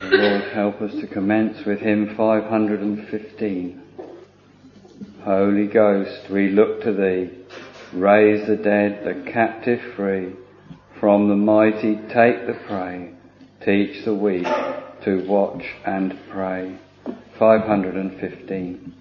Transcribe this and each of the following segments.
Lord, help us to commence with hymn 515. Holy Ghost, we look to thee. Raise the dead, the captive free. From the mighty take the prey. Teach the weak to watch and pray. 515.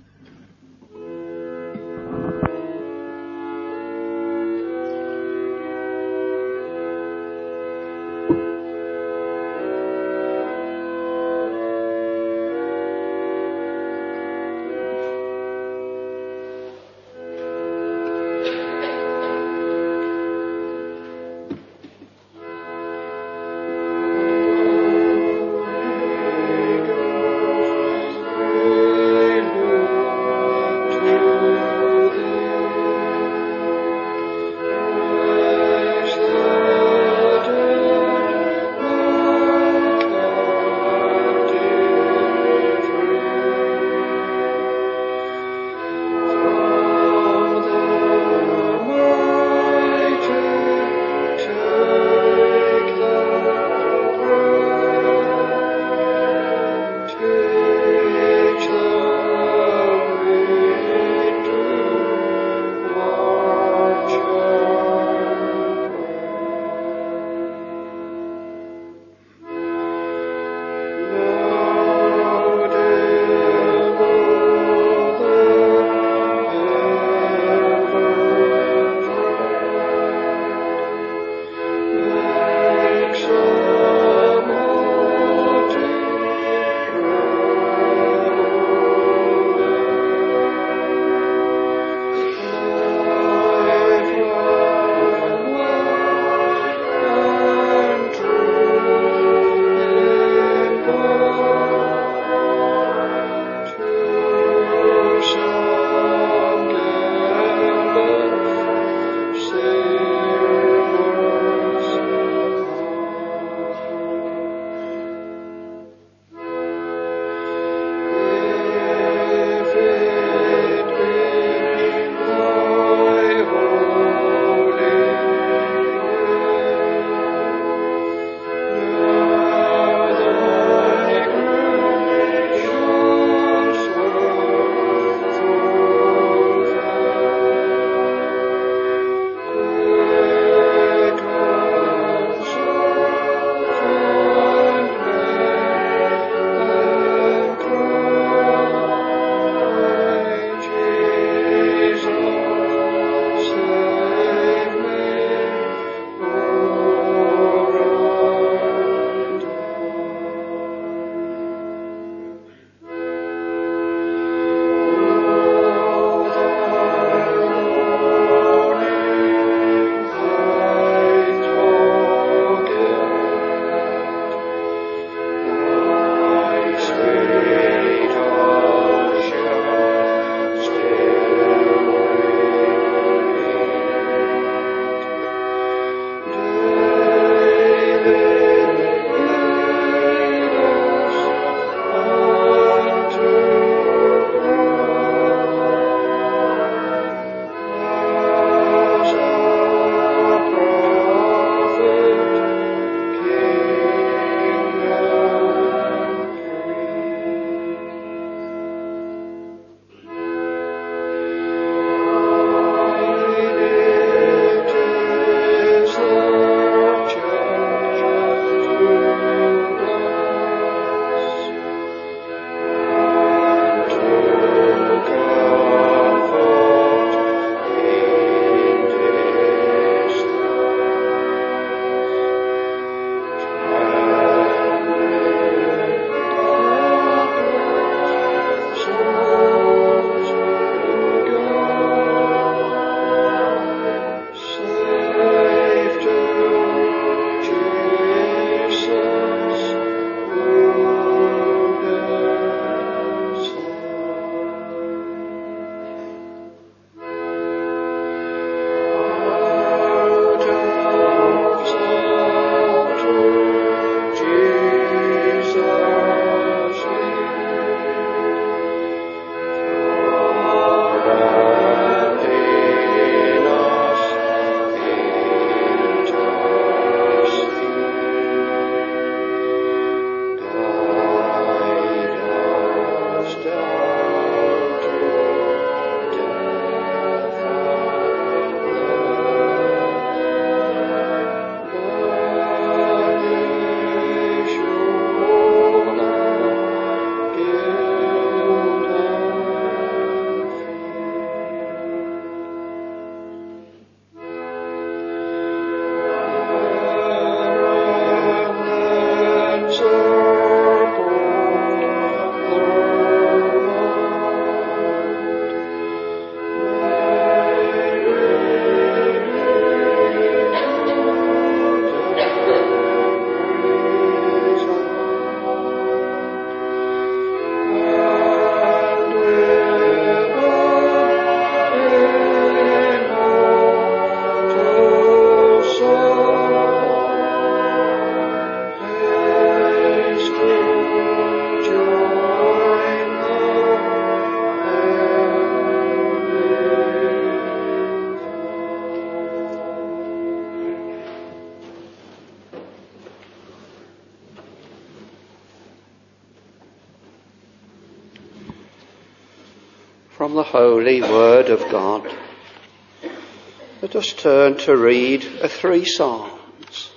from the holy word of God. Let us turn to read 3 Psalms.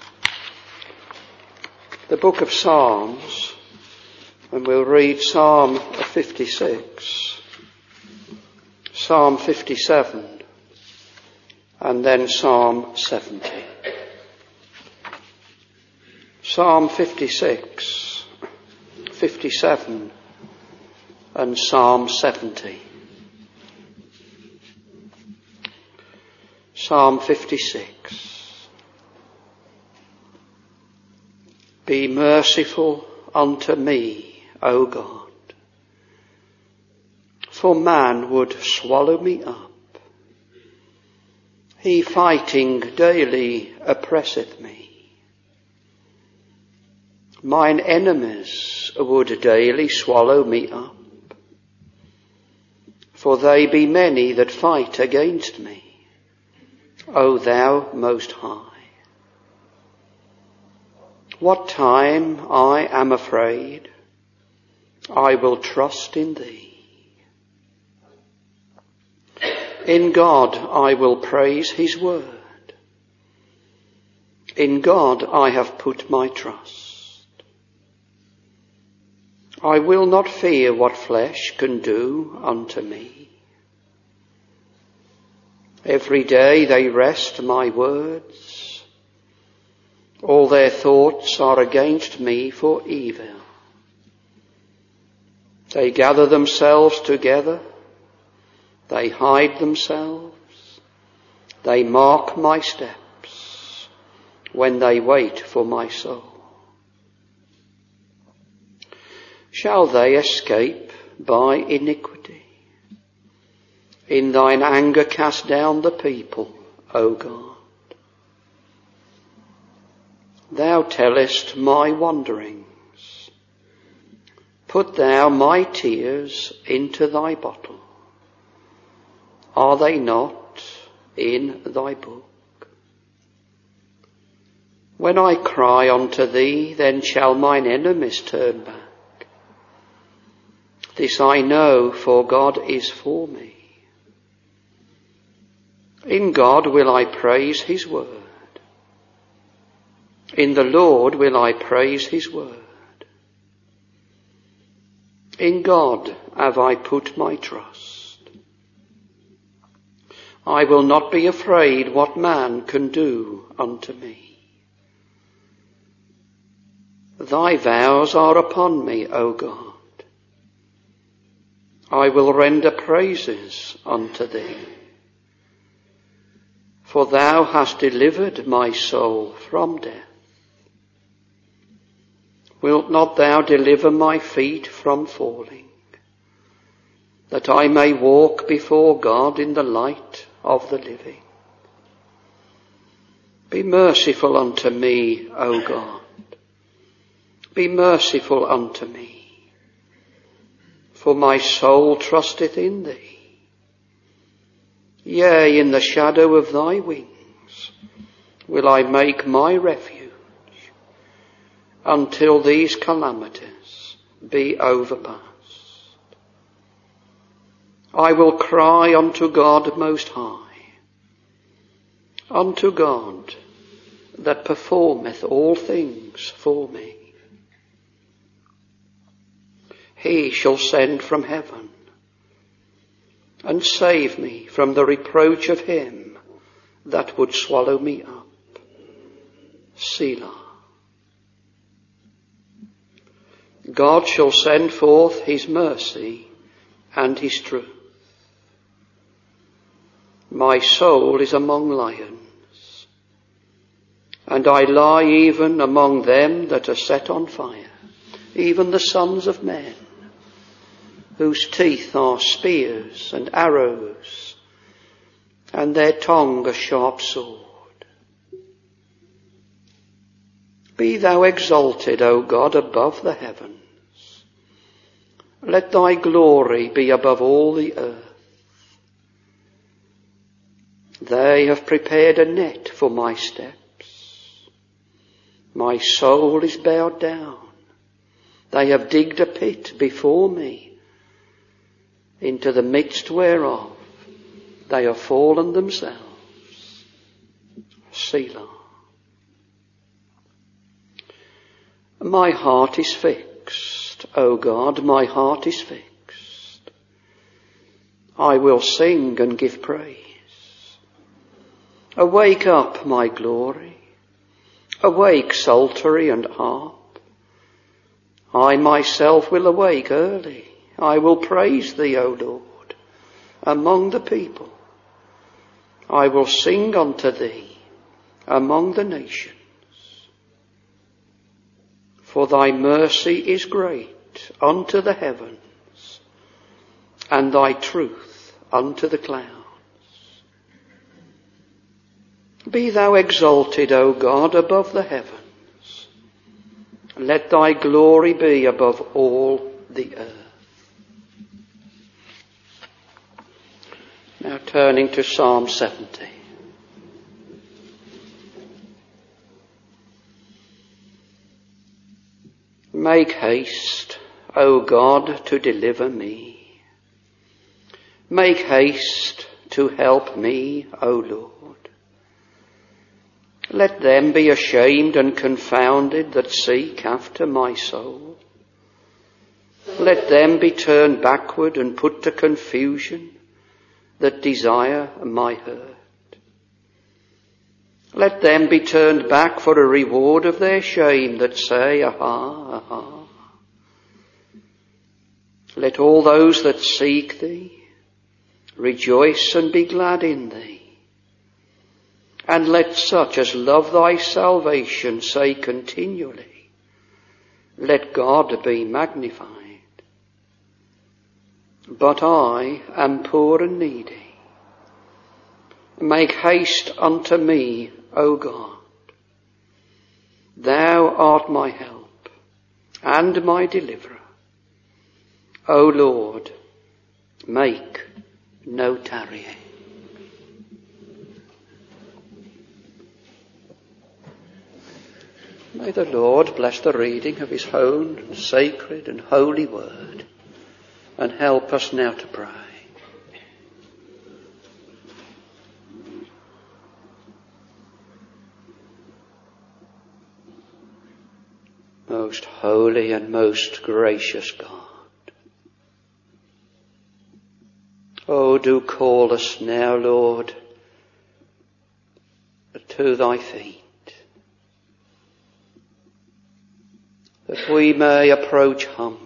The book of Psalms, and we'll read Psalm 56, Psalm 57, and then Psalm 70. Psalm 56, 57, and Psalm 70. Psalm 56. Be merciful unto me, O God, for man would swallow me up. He fighting daily oppresseth me. Mine enemies would daily swallow me up, for they be many that fight against me, O thou Most High. What time I am afraid, I will trust in thee. In God I will praise his word. In God I have put my trust. I will not fear what flesh can do unto me. Every day they wrest my words. All their thoughts are against me for evil. They gather themselves together. They hide themselves. They mark my steps when they wait for my soul. Shall they escape by iniquity? In thine anger cast down the people, O God. Thou tellest my wanderings. Put thou my tears into thy bottle. Are they not in thy book? When I cry unto thee, then shall mine enemies turn back. This I know, for God is for me. In God will I praise his word. In the Lord will I praise his word. In God have I put my trust. I will not be afraid what man can do unto me. Thy vows are upon me, O God. I will render praises unto thee. For thou hast delivered my soul from death. Wilt not thou deliver my feet from falling, that I may walk before God in the light of the living? Be merciful unto me, O God. Be merciful unto me. For my soul trusteth in thee. Yea, in the shadow of thy wings will I make my refuge, until these calamities be overpast. I will cry unto God Most High, unto God that performeth all things for me. He shall send from heaven and save me from the reproach of him that would swallow me up. Selah. God shall send forth his mercy and his truth. My soul is among lions, and I lie even among them that are set on fire, even the sons of men, whose teeth are spears and arrows, and their tongue a sharp sword. Be thou exalted, O God, above the heavens. Let thy glory be above all the earth. They have prepared a net for my steps. My soul is bowed down. They have digged a pit before me, into the midst whereof they are fallen themselves. Selah. My heart is fixed, O God, my heart is fixed. I will sing and give praise. Awake up, my glory. Awake, psaltery and harp. I myself will awake early. I will praise thee, O Lord, among the people. I will sing unto thee among the nations. For thy mercy is great unto the heavens, and thy truth unto the clouds. Be thou exalted, O God, above the heavens. Let thy glory be above all the earth. Now turning to Psalm 70. Make haste, O God, to deliver me. Make haste to help me, O Lord. Let them be ashamed and confounded that seek after my soul. Let them be turned backward and put to confusion that desire my hurt. Let them be turned back for a reward of their shame that say, Aha, aha. Let all those that seek thee rejoice and be glad in thee. And let such as love thy salvation say continually, Let God be magnified. But I am poor and needy. Make haste unto me, O God. Thou art my help and my deliverer. O Lord, make no tarrying. May the Lord bless the reading of his own sacred and holy word and help us now to pray. Most holy and most gracious God, oh, do call us now, Lord, to thy feet, that we may approach humbly.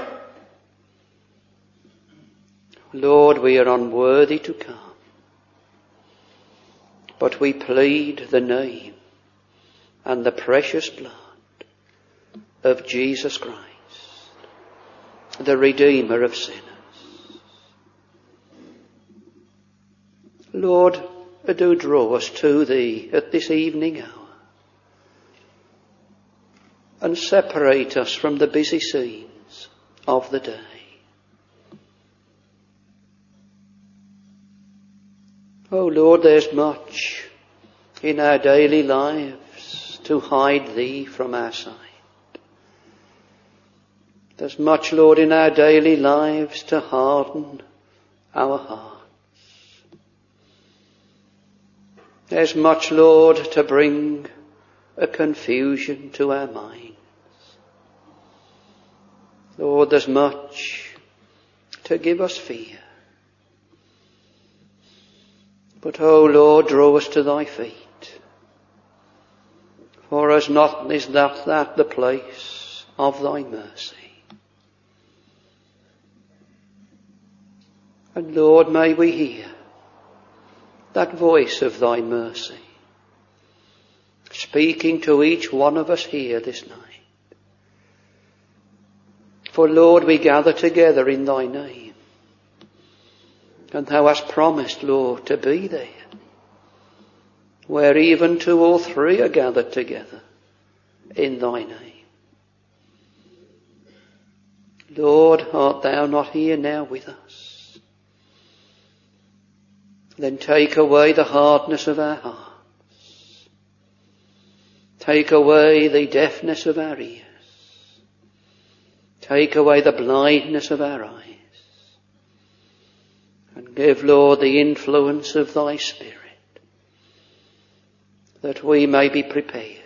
Lord, we are unworthy to come, but we plead the name and the precious blood of Jesus Christ, the Redeemer of sinners. Lord, do draw us to thee at this evening hour and separate us from the busy scenes of the day. Oh Lord, there's much in our daily lives to hide thee from our sight. There's much, Lord, in our daily lives to harden our hearts. There's much, Lord, to bring a confusion to our minds. Lord, there's much to give us fear. But, oh Lord, draw us to thy feet. For is not is that the place of thy mercy? And Lord, may we hear that voice of thy mercy speaking to each one of us here this night. For Lord, we gather together in thy name. And thou hast promised, Lord, to be there, where even 2 or 3 are gathered together in thy name. Lord, art thou not here now with us? Then take away the hardness of our hearts. Take away the deafness of our ears. Take away the blindness of our eyes. Give, Lord, the influence of thy Spirit, that we may be prepared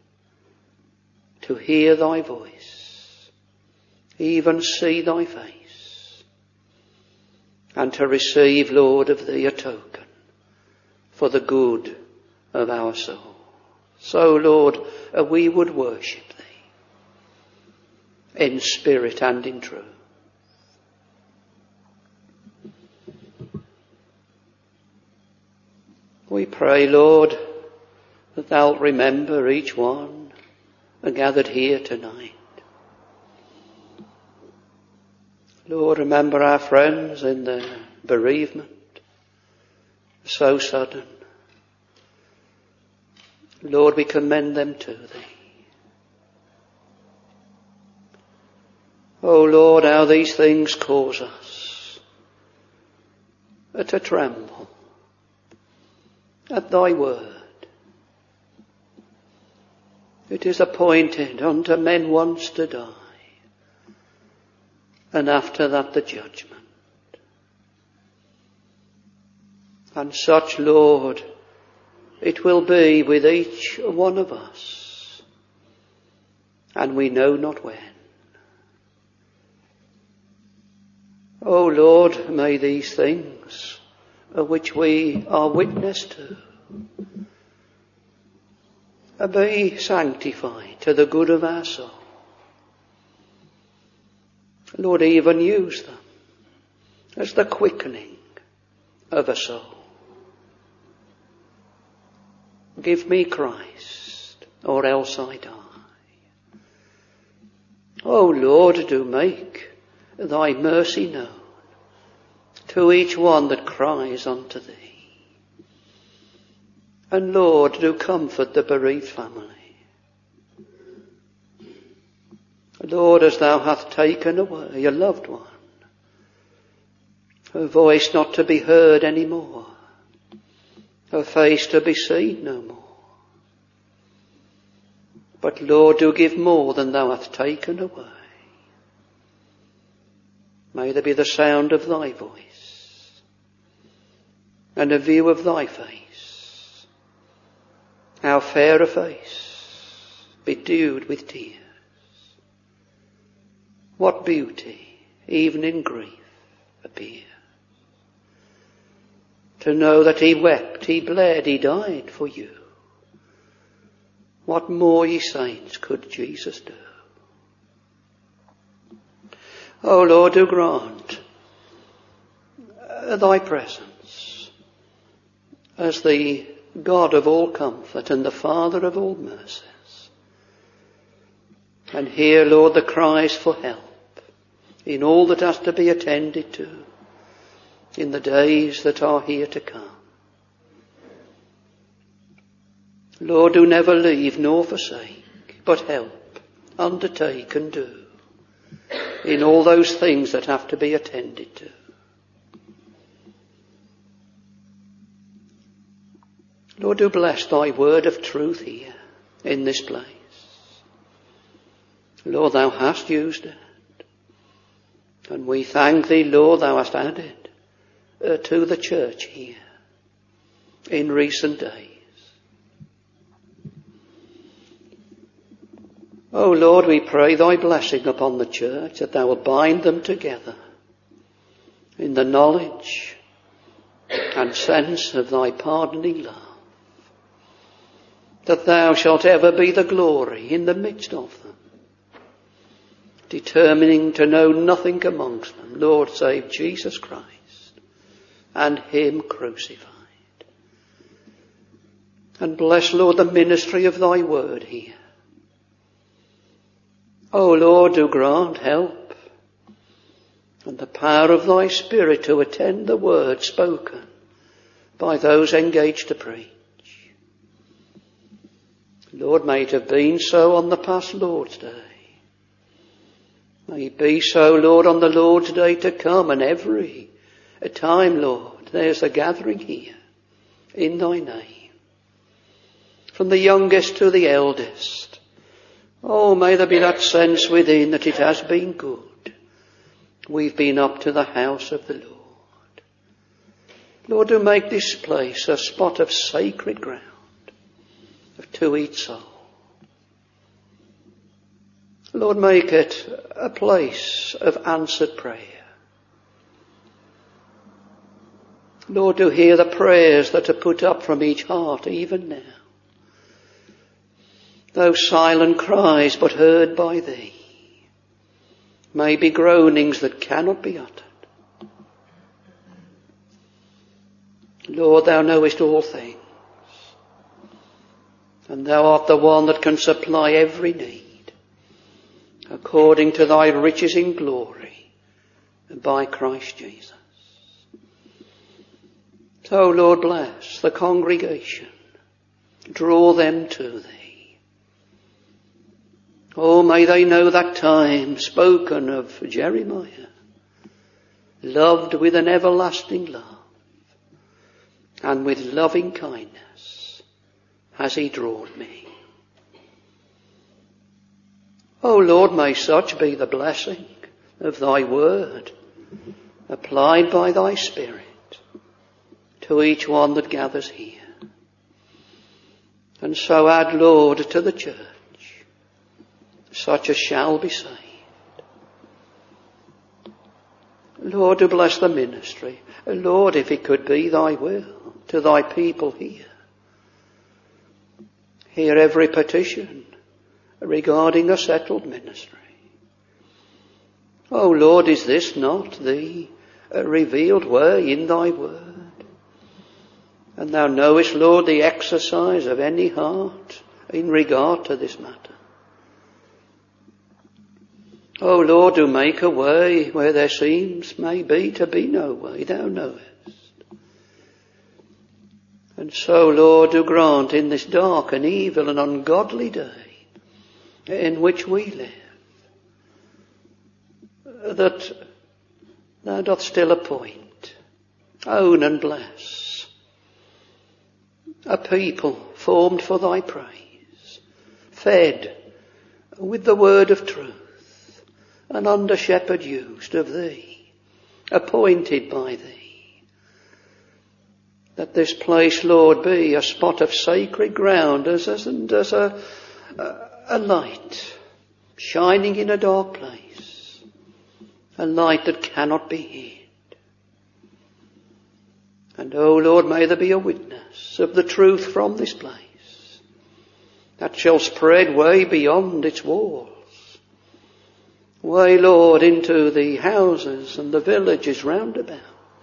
to hear thy voice, even see thy face, and to receive, Lord, of thee a token for the good of our soul. So, Lord, we would worship thee in spirit and in truth. We pray, Lord, that thou'lt remember each one gathered here tonight. Lord, remember our friends in their bereavement, so sudden. Lord, we commend them to thee. Oh Lord, how these things cause us to tremble at thy word. It is appointed unto men once to die, and after that the judgment. And such, Lord, it will be with each one of us, and we know not when. O Lord, may these things which we are witness to be sanctified to the good of our soul. Lord, even use them as the quickening of a soul. Give me Christ, or else I die. O Lord, do make thy mercy known to each one that cries unto thee. And Lord, do comfort the bereaved family. Lord, as thou hast taken away a loved one, her voice not to be heard any more, her face to be seen no more. But Lord, do give more than thou hast taken away. May there be the sound of thy voice and a view of thy face. How fair a face, bedewed with tears. What beauty, even in grief, appears. To know that he wept, he bled, he died for you. What more, ye saints, could Jesus do? O Lord, do grant thy presence as the God of all comfort and the Father of all mercies. And hear, Lord, the cries for help in all that has to be attended to in the days that are here to come. Lord, do never leave nor forsake, but help, undertake and do in all those things that have to be attended to. Lord, do bless thy word of truth here in this place. Lord, thou hast used it. And we thank thee, Lord, thou hast added to the church here in recent days. O Lord, we pray thy blessing upon the church, that thou wilt bind them together in the knowledge and sense of thy pardoning love, that thou shalt ever be the glory in the midst of them, determining to know nothing amongst them, Lord, save Jesus Christ and him crucified. And bless, Lord, the ministry of thy word here. O Lord, do grant help and the power of thy Spirit to attend the word spoken by those engaged to preach. Lord, may it have been so on the past Lord's Day. May it be so, Lord, on the Lord's Day to come, and every time, Lord, there's a gathering here in thy name. From the youngest to the eldest. Oh, may there be that sense within that it has been good. We've been up to the house of the Lord. Lord, do make this place a spot of sacred ground to each soul. Lord, make it a place of answered prayer. Lord, do hear the prayers that are put up from each heart even now. Those silent cries but heard by thee may be groanings that cannot be uttered. Lord, thou knowest all things, and thou art the one that can supply every need according to thy riches in glory by Christ Jesus. So, Lord, bless the congregation. Draw them to thee. Oh, may they know that time spoken of Jeremiah, loved with an everlasting love, and with loving kindness has he drawn me. O Lord, may such be the blessing of thy word, applied by thy Spirit to each one that gathers here. And so add, Lord, to the church such as shall be saved. Lord, to bless the ministry. Lord, if it could be thy will, to thy people here. Hear every petition regarding a settled ministry. Oh Lord, is this not the revealed way in thy word? And thou knowest, Lord, the exercise of any heart in regard to this matter. Oh Lord, do make a way where there seems maybe to be no way, thou knowest. And so, Lord, do grant in this dark and evil and ungodly day in which we live, that thou doth still appoint, own and bless a people formed for thy praise, fed with the word of truth, and under shepherd used of thee, appointed by thee, that this place, Lord, be a spot of sacred ground as a light shining in a dark place, a light that cannot be hid. And, oh Lord, may there be a witness of the truth from this place that shall spread way beyond its walls, way, Lord, into the houses and the villages round about,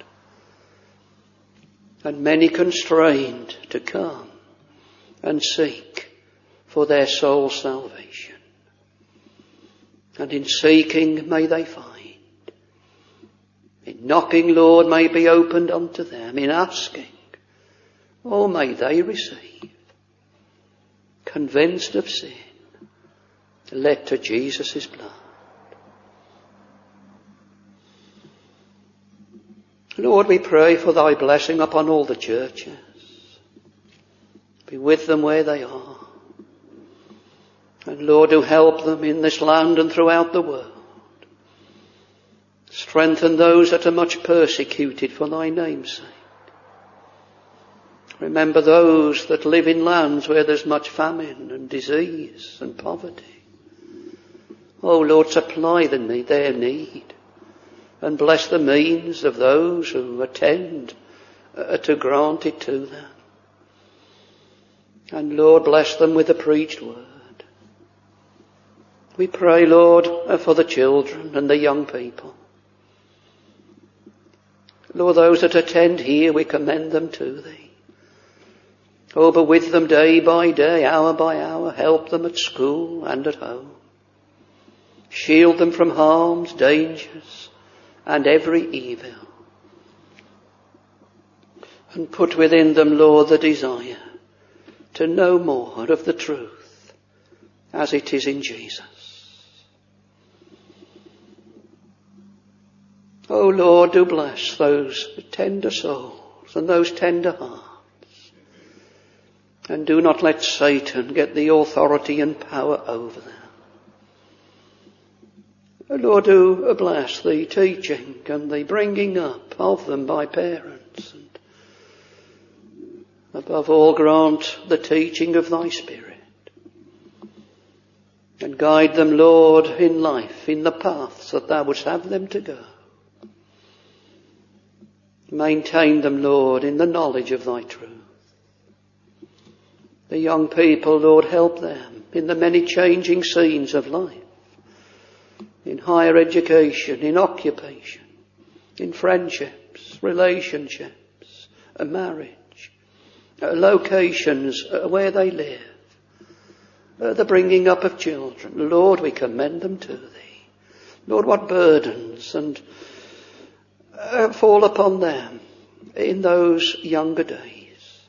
and many constrained to come and seek for their soul's salvation. And in seeking may they find. In knocking, Lord, may be opened unto them. In asking, oh, may they receive. Convinced of sin, led to Jesus' blood. Lord, we pray for thy blessing upon all the churches. Be with them where they are. And Lord, do help them in this land and throughout the world. Strengthen those that are much persecuted for thy name's sake. Remember those that live in lands where there's much famine and disease and poverty. Oh Lord, supply their need. And bless the means of those who attend to grant it to them. And Lord, bless them with the preached word. We pray, Lord, for the children and the young people. Lord, those that attend here, we commend them to thee. Oh, but with them day by day, hour by hour, help them at school and at home. Shield them from harms, dangers, and every evil. And put within them, Lord, the desire to know more of the truth as it is in Jesus. Oh Lord, do bless those tender souls and those tender hearts. And do not let Satan get the authority and power over them. Lord, do bless the teaching and the bringing up of them by parents and Above all, grant the teaching of thy Spirit. And guide them, Lord, in life, in the paths that thou wouldst have them to go. Maintain them, Lord, in the knowledge of thy truth. The young people, Lord, help them in the many changing scenes of life, in higher education, in occupation, in friendships, relationships, a marriage, locations where they live, the bringing up of children. Lord, we commend them to thee. Lord, what burdens and fall upon them in those younger days.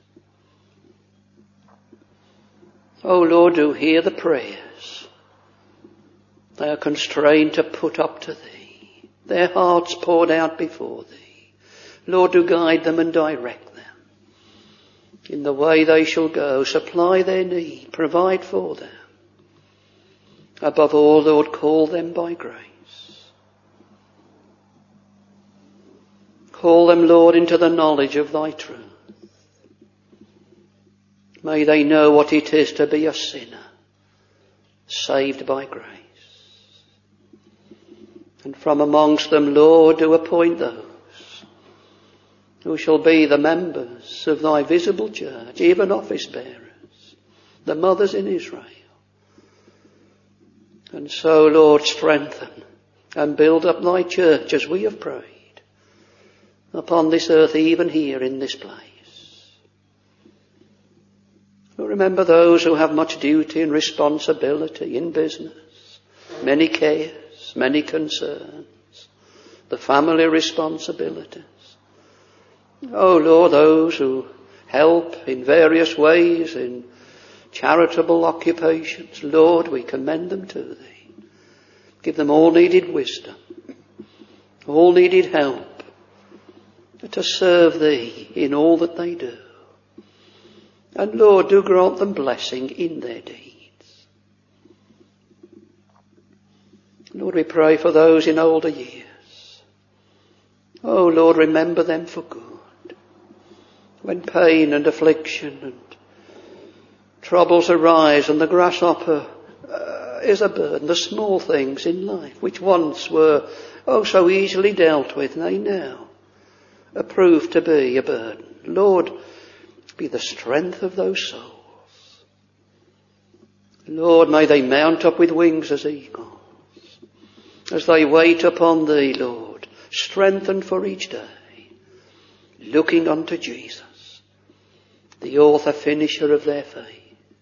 Oh Lord, do hear the prayers they are constrained to put up to thee, their hearts poured out before thee. Lord, do guide them and direct them in the way they shall go. Supply their need, provide for them. Above all, Lord, call them by grace. Call them, Lord, into the knowledge of thy truth. May they know what it is to be a sinner, saved by grace. And from amongst them, Lord, do appoint those who shall be the members of thy visible church, even office bearers, the mothers in Israel. And so, Lord, strengthen and build up thy church as we have prayed upon this earth, even here in this place. Remember those who have much duty and responsibility in business, many cares, many concerns, the family responsibilities. Oh Lord, those who help in various ways in charitable occupations, Lord, we commend them to thee. Give them all needed wisdom, all needed help to serve thee in all that they do. And Lord, do grant them blessing in their deeds. Lord, we pray for those in older years. Oh Lord, remember them for good. When pain and affliction and troubles arise and the grasshopper is a burden, the small things in life which once were so easily dealt with, they now prove to be a burden. Lord, be the strength of those souls. Lord, may they mount up with wings as eagles as they wait upon thee, Lord, strengthened for each day, looking unto Jesus, the author finisher of their faith.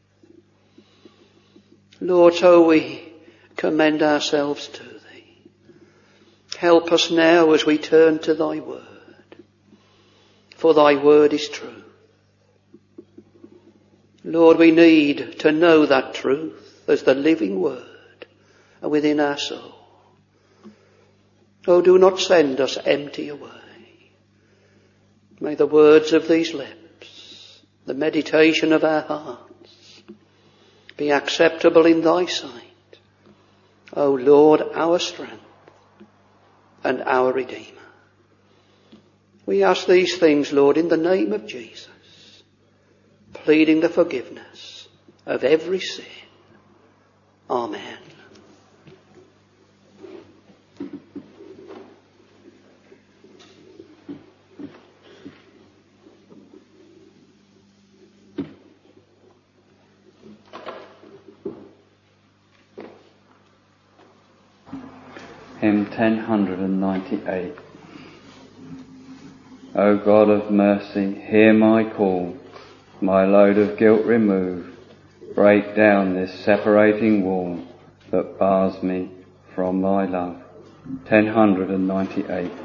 Lord, so we commend ourselves to thee. Help us now as we turn to thy word, for thy word is true. Lord, we need to know that truth as the living word within our soul. Oh, do not send us empty away. May the words of these lips, the meditation of our hearts, be acceptable in thy sight, O Lord, our strength and our Redeemer. We ask these things, Lord, in the name of Jesus, pleading the forgiveness of every sin. Amen. Hymn 1098. O God of mercy, hear my call, my load of guilt remove, break down this separating wall that bars me from thy love. 1098.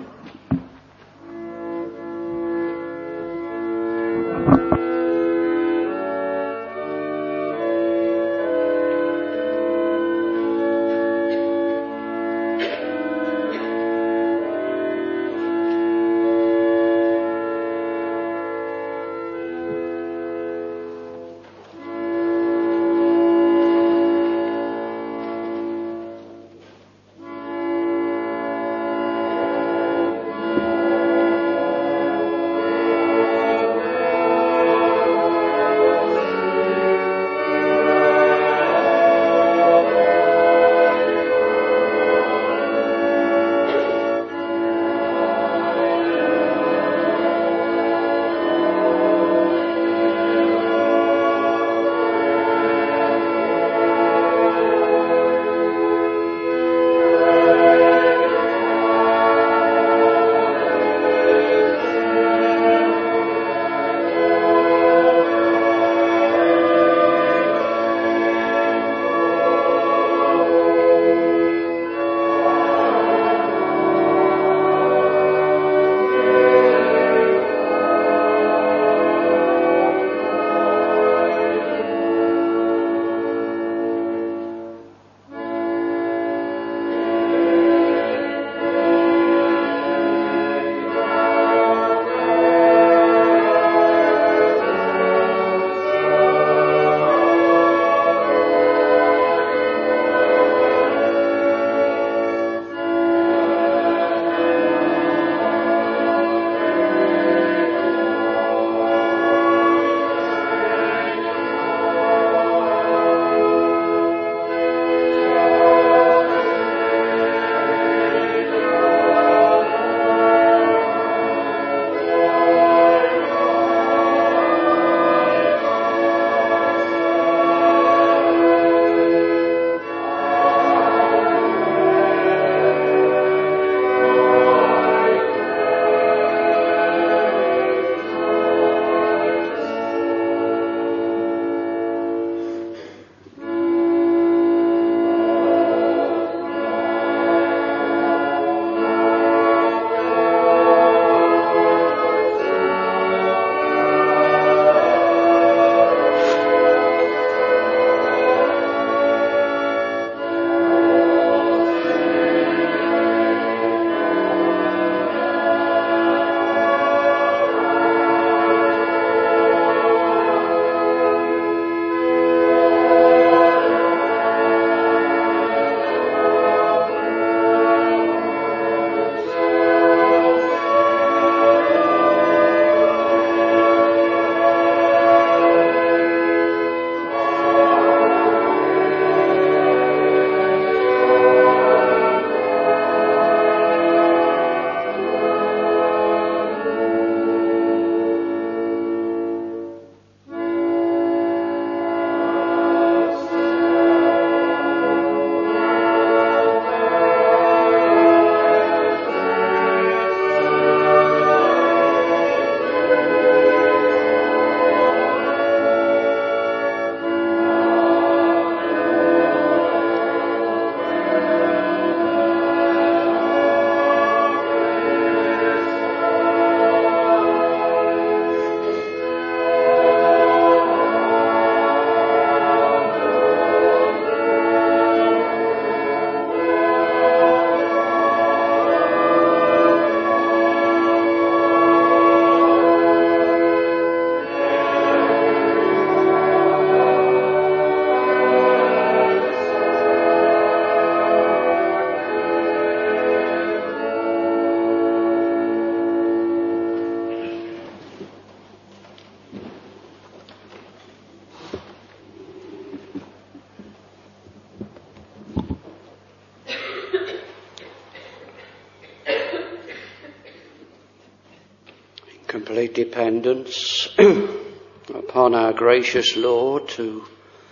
complete dependence upon our gracious Lord to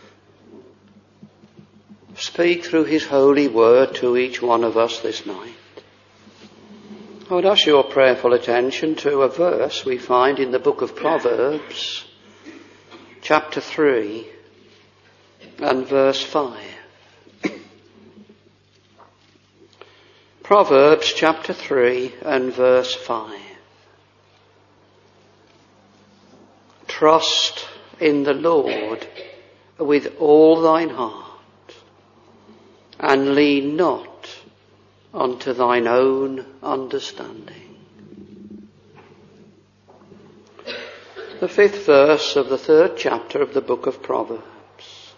speak through his holy word to each one of us this night. I would ask your prayerful attention to a verse we find in the book of Proverbs, chapter 3 and verse 5. Proverbs chapter 3 and verse 5. Trust in the Lord with all thine heart, and lean not unto thine own understanding. The 5th verse of the 3rd chapter of the book of Proverbs.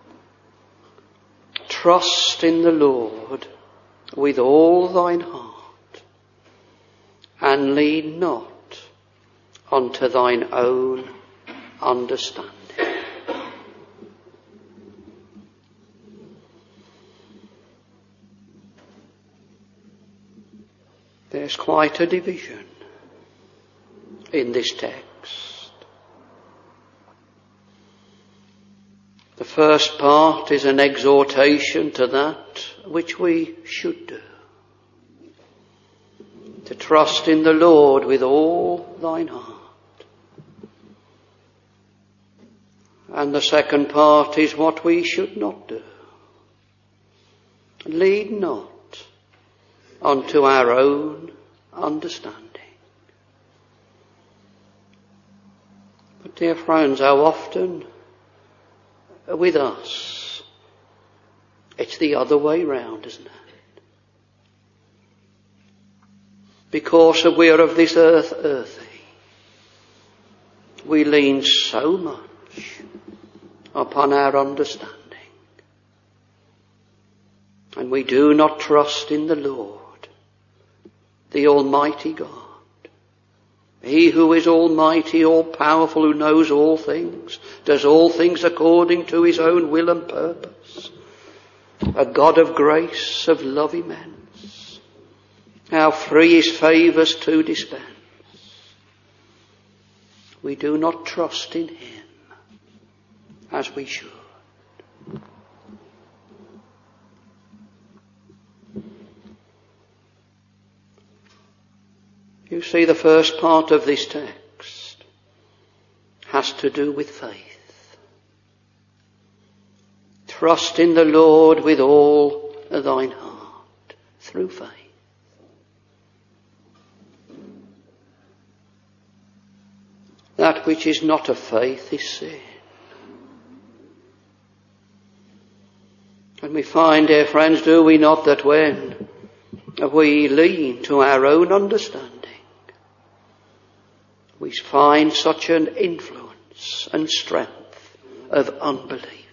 Trust in the Lord with all thine heart, and lean not unto thine own understanding. There's quite a division in this text. The first part is an exhortation to that which we should do. To trust in the Lord with all thine heart. And the second part is what we should not do. Lead not unto our own understanding. But dear friends, how often with us it's the other way round, isn't it? Because we are of this earthy, we lean so much upon our understanding. And we do not trust in the Lord, the Almighty God. He who is almighty, all powerful, who knows all things, does all things according to his own will and purpose. A God of grace, of love immense. How free his favours to dispense. We do not trust in him as we should. You see, the first part of this text has to do with faith. Trust in the Lord with all thine heart, through faith. That which is not of faith is sin. And we find, dear friends, do we not, that when we lean to our own understanding, we find such an influence and strength of unbelief.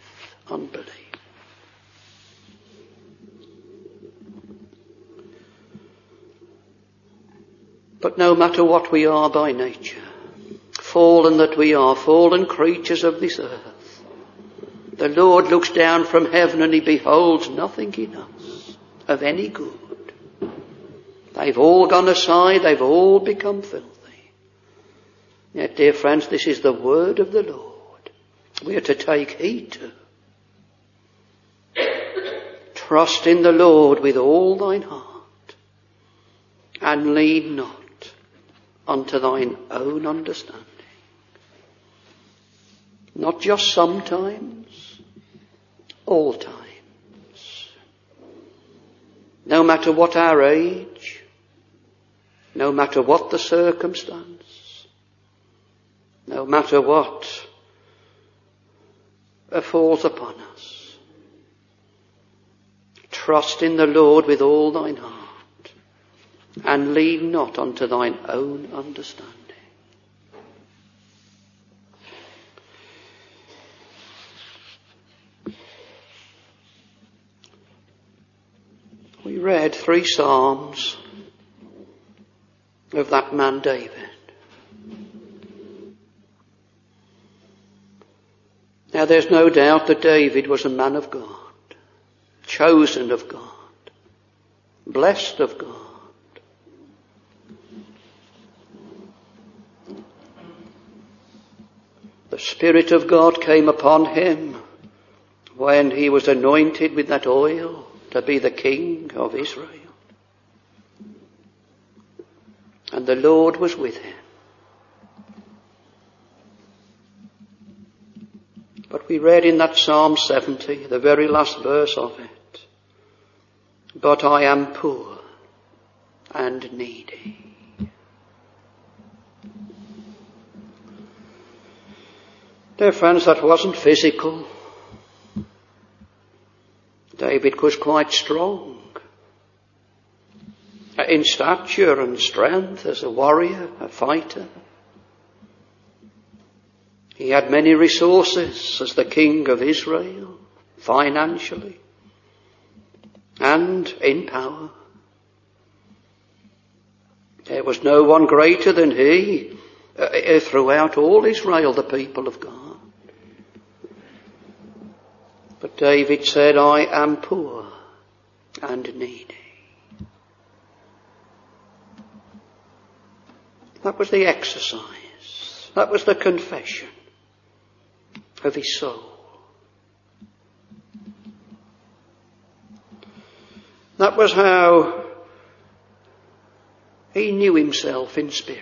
But no matter what we are by nature, fallen that we are, fallen creatures of this earth, the Lord looks down from heaven and he beholds nothing in us of any good. They've all gone aside, they've all become filthy. Yet, dear friends, this is the word of the Lord. We are to take heed to. Trust in the Lord with all thine heart, and lean not unto thine own understanding. Not just sometimes, all times. No matter what our age, no matter what the circumstance, no matter what falls upon us. Trust in the Lord with all thine heart, and lean not unto thine own understanding. We read 3 Psalms of that man David. Now there's no doubt that David was a man of God, chosen of God, blessed of God. Spirit of God came upon him when he was anointed with that oil to be the King of Israel. And the Lord was with him. But we read in that Psalm 70, the very last verse of it, but I am poor and needy. Dear friends, that wasn't physical. David was quite strong in stature and strength as a warrior, a fighter. He had many resources as the King of Israel, financially and in power. There was no one greater than he throughout all Israel, the people of God. But David said, I am poor and needy. That was the exercise. That was the confession of his soul. That was how he knew himself in spirit.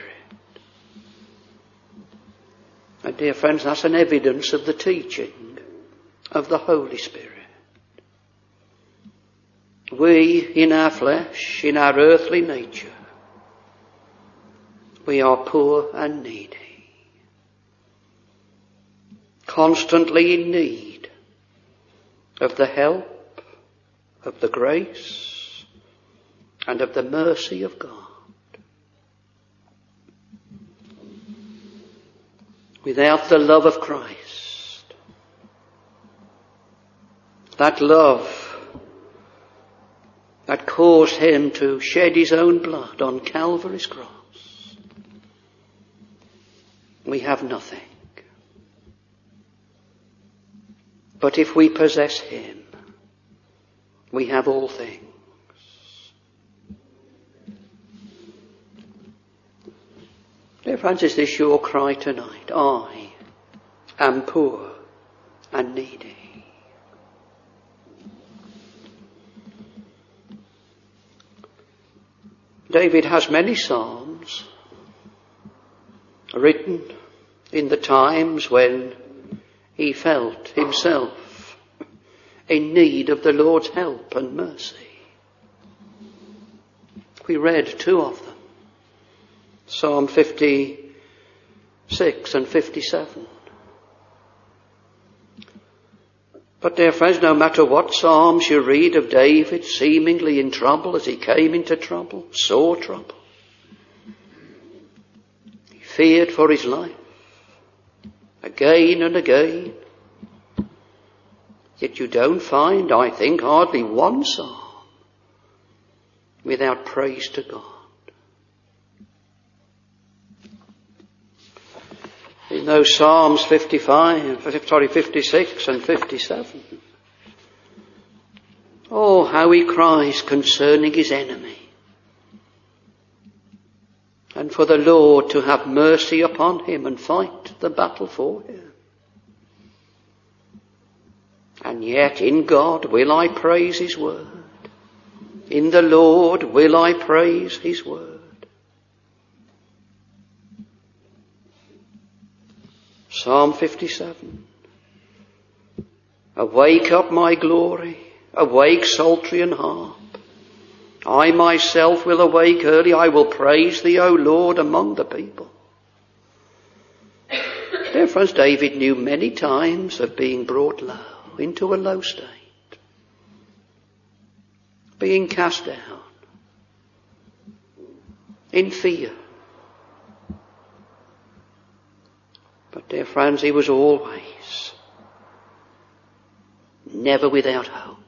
And dear friends, that's an evidence of the teaching of the Holy Spirit. We, in our flesh, in our earthly nature, we are poor and needy, constantly in need of the help, of the grace, and of the mercy of God. Without the love of Christ, that love that caused him to shed his own blood on Calvary's cross, we have nothing. But if we possess him, we have all things. Dear friends, is this your cry tonight? I am poor and needy. David has many psalms written in the times when he felt himself in need of the Lord's help and mercy. We read two of them, Psalm 56 and 57. But dear friends, no matter what psalms you read of David seemingly in trouble as he came into trouble, sore trouble, he feared for his life again and again. Yet you don't find, I think, hardly one psalm without praise to God. In those Psalms 56 and 57. Oh, how he cries concerning his enemy. And for the Lord to have mercy upon him and fight the battle for him. And yet in God will I praise his word. In the Lord will I praise his word. Psalm 57. Awake up my glory, awake psaltery and harp. I myself will awake early, I will praise thee, O Lord, among the people. Dear friends, David knew many times of being brought low, into a low state, being cast down, in fear. But dear friends, he was always never without hope.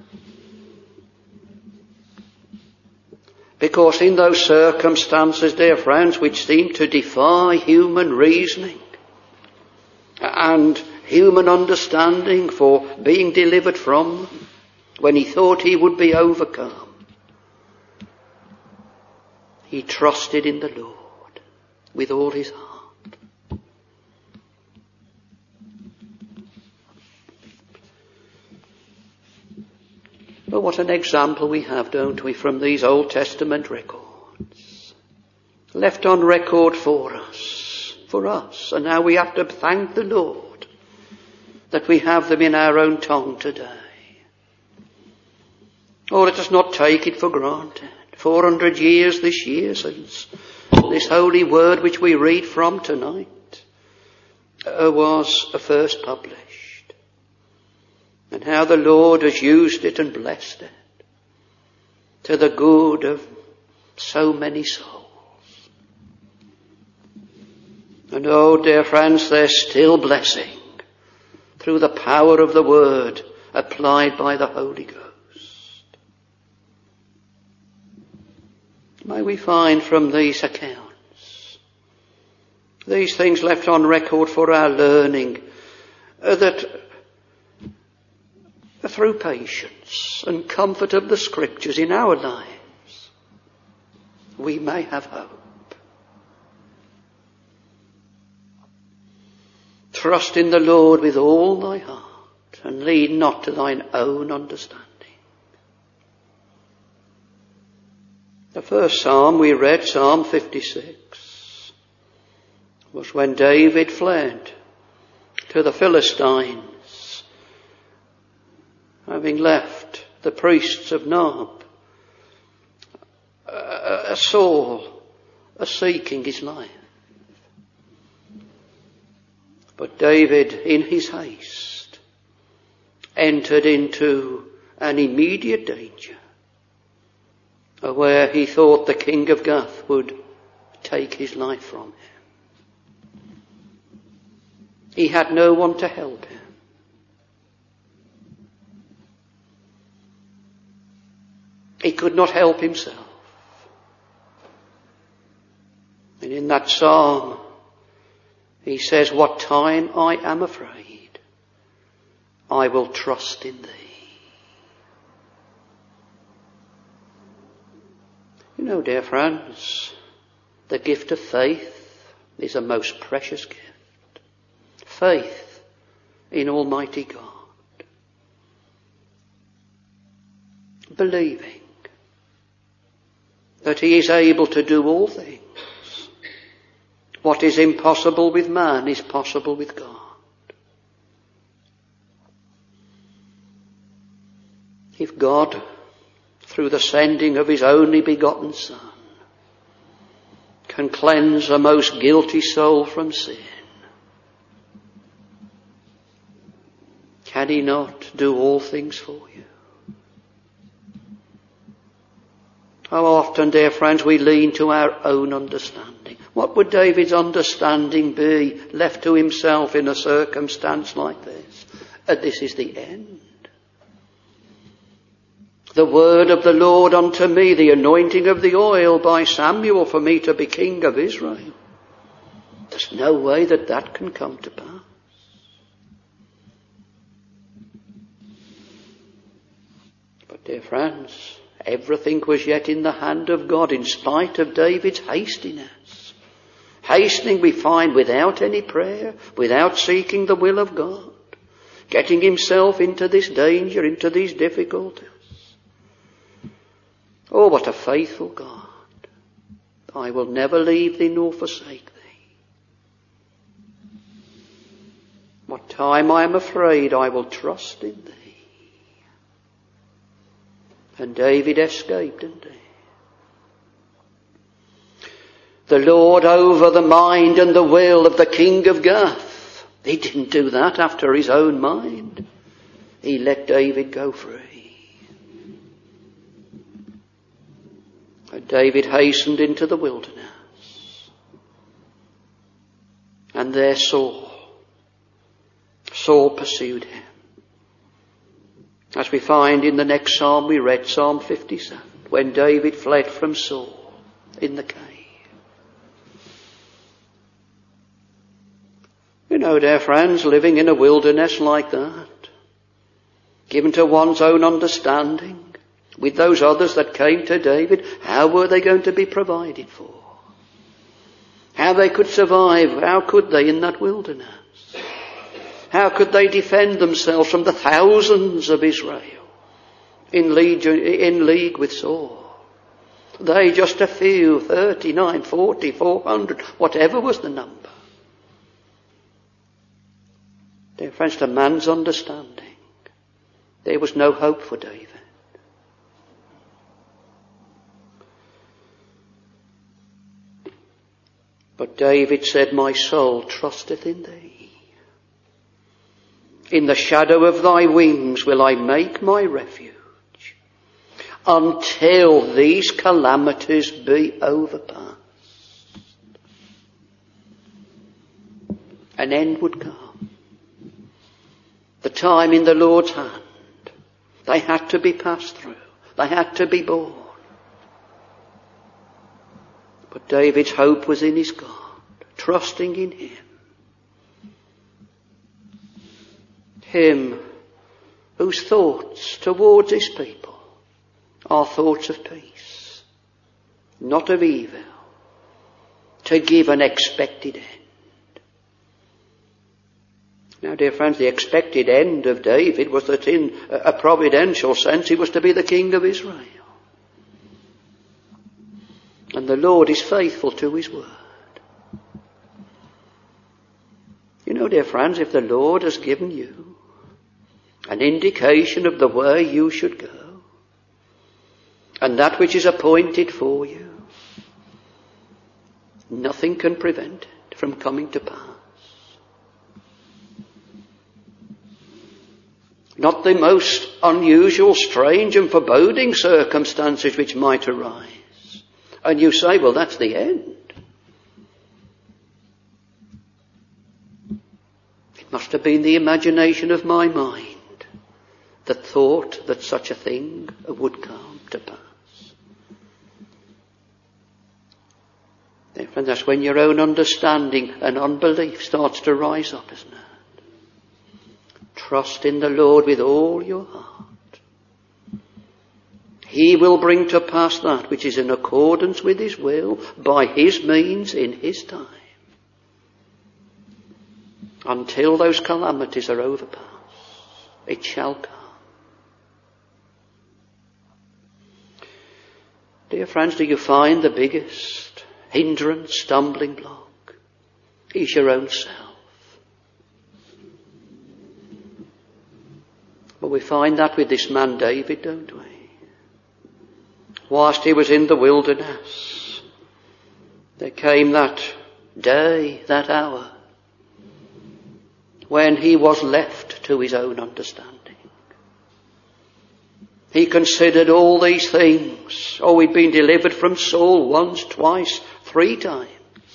Because in those circumstances, dear friends, which seemed to defy human reasoning and human understanding for being delivered from them, when he thought he would be overcome, he trusted in the Lord with all his heart. But what an example we have, don't we, from these Old Testament records. Left on record for us. And now we have to thank the Lord that we have them in our own tongue today. Oh, let us not take it for granted. 400 years this year since this holy word which we read from tonight was first published. And how the Lord has used it and blessed it to the good of so many souls. And oh, dear friends, there's still blessing through the power of the word applied by the Holy Ghost. May we find from these accounts, these things left on record for our learning, that through patience and comfort of the Scriptures in our lives, we may have hope. Trust in the Lord with all thy heart, and lean not to thine own understanding. The first psalm we read, Psalm 56, was when David fled to the Philistines, having left the priests of Nob, Saul, seeking his life. But David, in his haste, entered into an immediate danger, where he thought the king of Gath would take his life from him. He had no one to help him. He could not help himself. And in that psalm, he says, "What time I am afraid, I will trust in thee." You know, dear friends, the gift of faith is a most precious gift. Faith in Almighty God. Believing that He is able to do all things. What is impossible with man is possible with God. If God, through the sending of His only begotten Son, can cleanse a most guilty soul from sin, can He not do all things for you? How often, dear friends, we lean to our own understanding. What would David's understanding be left to himself in a circumstance like this? This is the end. The word of the Lord unto me, the anointing of the oil by Samuel for me to be king of Israel. There's no way that can come to pass. But dear friends, everything was yet in the hand of God in spite of David's hastiness. Hastening, we find, without any prayer, without seeking the will of God, getting himself into this danger, into these difficulties. Oh, what a faithful God. I will never leave thee nor forsake thee. What time I am afraid, I will trust in thee. And David escaped indeed. The Lord over the mind and the will of the king of Gath. He didn't do that after his own mind. He let David go free. And David hastened into the wilderness. And there Saul pursued him. As we find in the next psalm we read, Psalm 57, when David fled from Saul in the cave. You know, dear friends, living in a wilderness like that, given to one's own understanding, with those others that came to David, how were they going to be provided for? How they could survive, how could they in that wilderness? How could they defend themselves from the thousands of Israel in league with Saul. They just a few, 39, 40, 400, whatever was the number. Dear friends, to man's understanding, there was no hope for David. But David said, my soul trusteth in thee. In the shadow of thy wings will I make my refuge, until these calamities be overpast. An end would come. The time in the Lord's hand. They had to be passed through. They had to be borne. But David's hope was in his God, trusting in him. Him whose thoughts towards his people are thoughts of peace, not of evil, to give an expected end. Now, dear friends, the expected end of David was that in a providential sense he was to be the king of Israel. And the Lord is faithful to his word. You know, dear friends, if the Lord has given you an indication of the way you should go, and that which is appointed for you, nothing can prevent it from coming to pass. Not the most unusual, strange and foreboding circumstances which might arise. And you say, well, that's the end. It must have been the imagination of my mind that thought that such a thing would come to pass. Dear friends, that's when your own understanding and unbelief starts to rise up, isn't it? Trust in the Lord with all your heart. He will bring to pass that which is in accordance with his will, by his means, in his time. Until those calamities are overpassed, it shall come. Dear friends, do you find the biggest hindrance, stumbling block is your own self? But we find that with this man David, don't we? Whilst he was in the wilderness, there came that day, that hour, when he was left to his own understanding. He considered all these things. Oh, he'd been delivered from Saul once, twice, 3 times.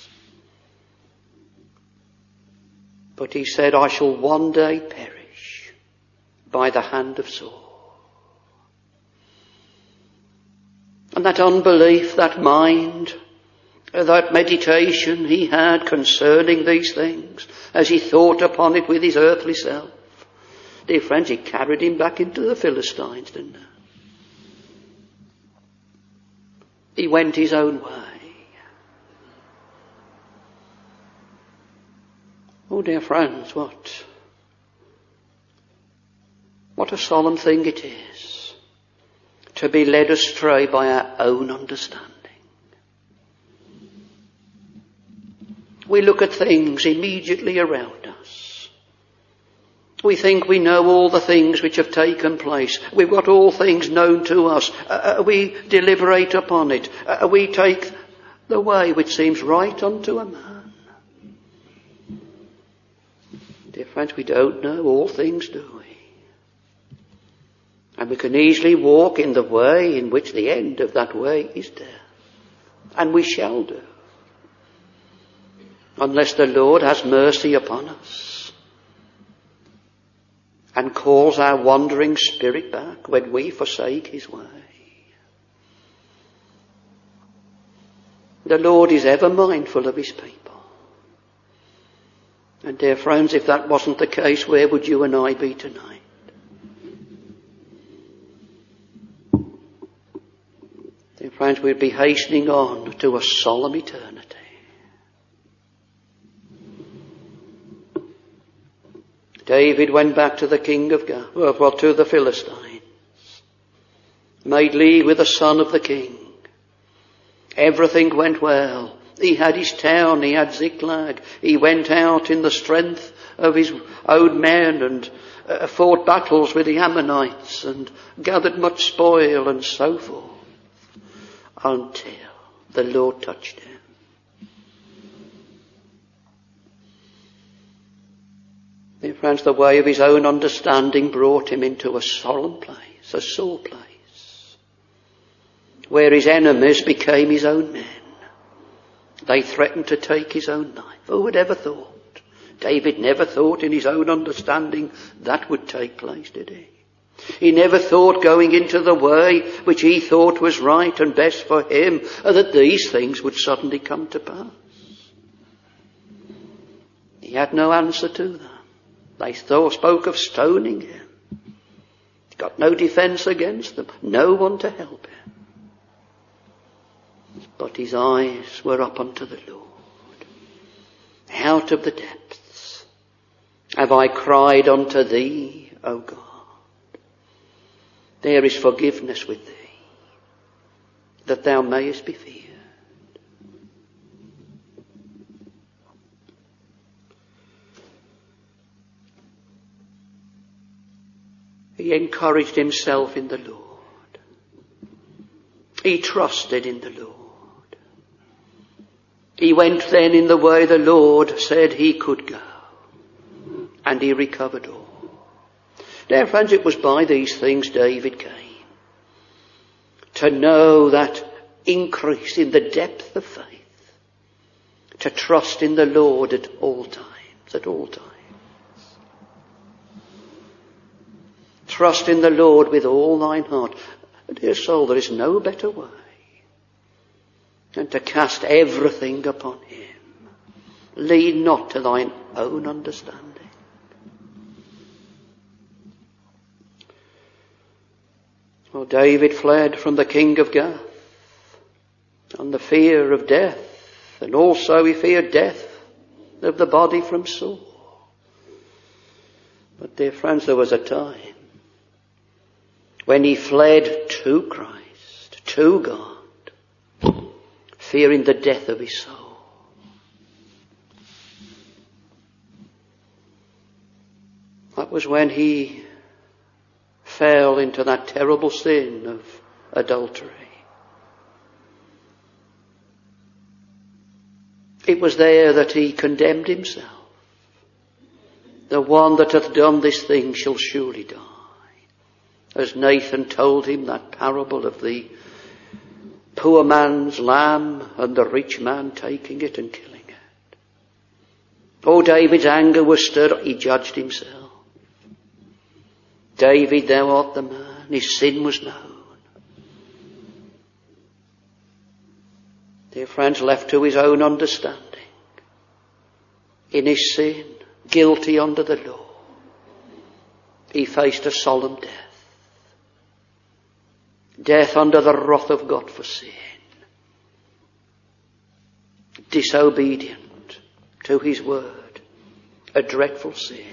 But he said, I shall one day perish by the hand of Saul. And that unbelief, that mind, that meditation he had concerning these things, as he thought upon it with his earthly self, dear friends, it carried him back into the Philistines, didn't it? He went his own way. Oh, dear friends, what a solemn thing it is to be led astray by our own understanding. We look at things immediately around us. We think we know all the things which have taken place. We've got all things known to us. We deliberate upon it. We take the way which seems right unto a man. Dear friends, we don't know all things, do we? And we can easily walk in the way in which the end of that way is death. And we shall do. Unless the Lord has mercy upon us and calls our wandering spirit back when we forsake his way. The Lord is ever mindful of his people. And dear friends, if that wasn't the case, where would you and I be tonight? Dear friends, we'd be hastening on to a solemn eternity. David went back to the king of to the Philistines. made league with the son of the king. Everything went well. He had his town, he had Ziklag. He went out in the strength of his own men and fought battles with the Ammonites and gathered much spoil and so forth, until the Lord touched him. Dear friends, the way of his own understanding brought him into a solemn place, a sore place, where his enemies became his own men. They threatened to take his own life. Who would ever thought? David never thought in his own understanding that would take place, did he? He never thought going into the way which he thought was right and best for him, that these things would suddenly come to pass. He had no answer to them. They spoke of stoning him. He got no defence against them, no one to help him. But his eyes were up unto the Lord. Out of the depths have I cried unto thee, O God. There is forgiveness with thee, that thou mayest be feared. He encouraged himself in the Lord. He trusted in the Lord. He went then in the way the Lord said he could go. And he recovered all. Dear friends, it was by these things David came to know that increase in the depth of faith, to trust in the Lord at all times, at all times. Trust in the Lord with all thine heart. Dear soul, there is no better way than to cast everything upon him. Lean not to thine own understanding. Well, David fled from the king of Gath and the fear of death, and also he feared death of the body from Saul. But dear friends, there was a time when he fled to Christ, to God, fearing the death of his soul. That was when he fell into that terrible sin of adultery. It was there that he condemned himself. The one that hath done this thing shall surely die. As Nathan told him that parable of the poor man's lamb and the rich man taking it and killing it. Oh, David's anger was stirred up. He judged himself. David, thou art the man. His sin was known. Dear friends, left to his own understanding, in his sin, guilty under the law, he faced a solemn death. Death under the wrath of God for sin. Disobedient to his word. A dreadful sin.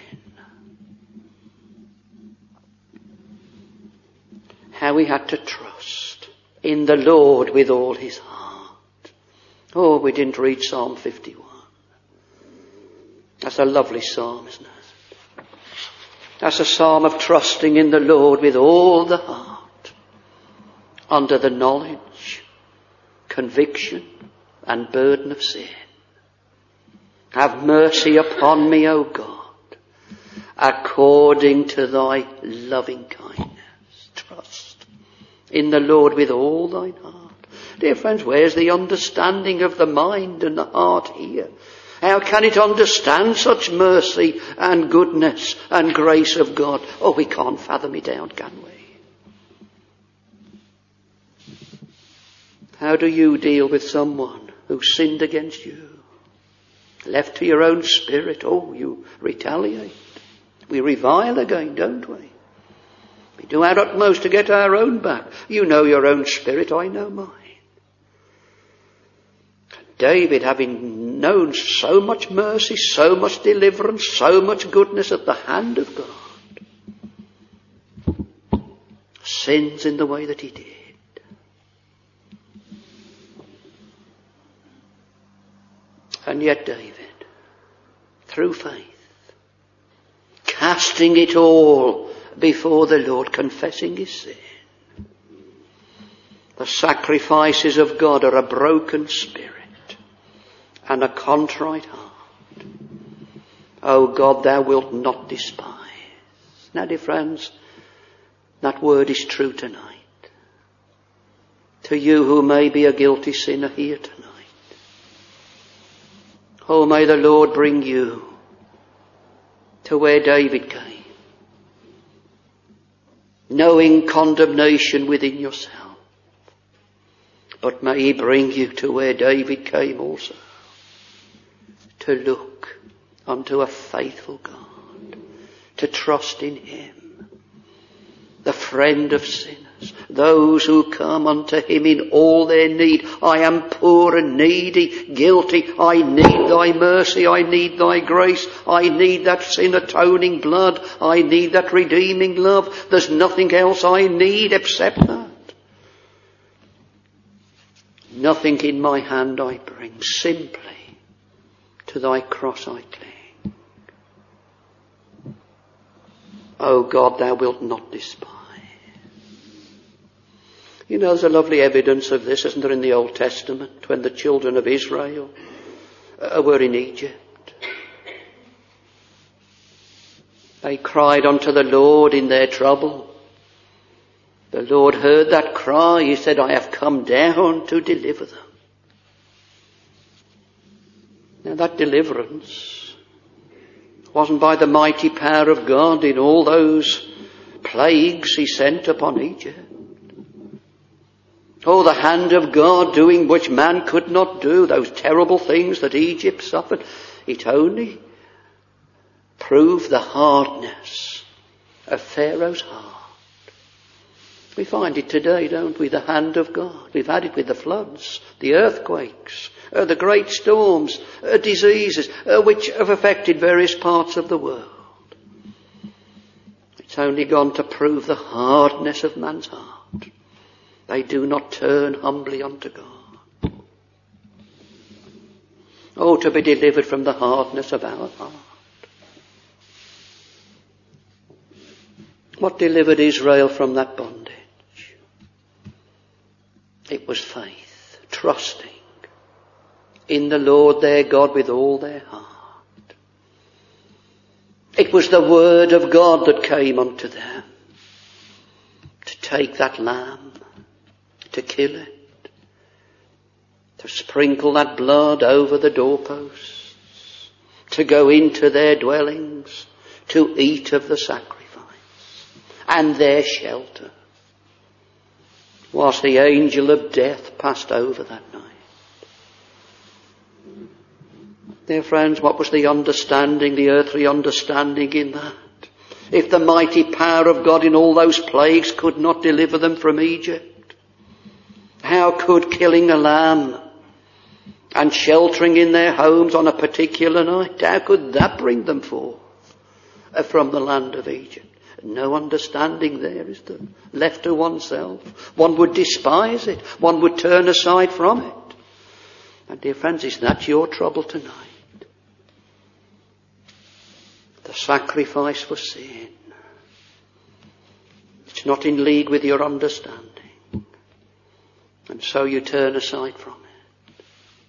How he had to trust in the Lord with all his heart. Oh, we didn't read Psalm 51. That's a lovely psalm, isn't it? That's a psalm of trusting in the Lord with all the heart. Under the knowledge, conviction, and burden of sin. Have mercy upon me, O God, according to thy loving kindness. Trust in the Lord with all thine heart. Dear friends, where's the understanding of the mind and the heart here? How can it understand such mercy and goodness and grace of God? Oh, we can't fathom it out, can we? How do you deal with someone who sinned against you? Left to your own spirit, oh, you retaliate. We revile again, don't we? We do our utmost to get our own back. You know your own spirit, I know mine. David, having known so much mercy, so much deliverance, so much goodness at the hand of God, sins in the way that he did. And yet David, through faith, casting it all before the Lord, confessing his sin. The sacrifices of God are a broken spirit and a contrite heart. O God, thou wilt not despise. Now, dear friends, that word is true tonight. To you who may be a guilty sinner here tonight. Oh, may the Lord bring you to where David came, knowing condemnation within yourself. But may he bring you to where David came also, to look unto a faithful God, to trust in him, the friend of sinners, those who come unto him in all their need. I am poor and needy, guilty. I need thy mercy. I need thy grace. I need that sin atoning blood. I need that redeeming love. There's nothing else I need except that. Nothing in my hand I bring, simply to thy cross I cling. O God, thou wilt not despise. You know, there's a lovely evidence of this, isn't there, in the Old Testament, when the children of Israel were in Egypt. They cried unto the Lord in their trouble. The Lord heard that cry. He said, I have come down to deliver them. Now that deliverance wasn't by the mighty power of God in all those plagues he sent upon Egypt. Oh, the hand of God doing which man could not do, those terrible things that Egypt suffered. It only proved the hardness of Pharaoh's heart. We find it today, don't we? The hand of God. We've had it with the floods, the earthquakes, the great storms, diseases, which have affected various parts of the world. It's only gone to prove the hardness of man's heart. They do not turn humbly unto God. Oh, to be delivered from the hardness of our heart. What delivered Israel from that bondage? It was faith, trusting in the Lord their God with all their heart. It was the word of God that came unto them to take that lamb, to kill it, to sprinkle that blood over the doorposts, to go into their dwellings, to eat of the sacrifice, and their shelter, whilst the angel of death passed over that night. Dear friends, what was the understanding, the earthly understanding in that? If the mighty power of God in all those plagues could not deliver them from Egypt, how could killing a lamb and sheltering in their homes on a particular night, how could that bring them forth from the land of Egypt? No understanding there, is there? Left to oneself. One would despise it. One would turn aside from it. And dear friends, is that your trouble tonight? The sacrifice for sin. It's not in league with your understanding. And so you turn aside from it.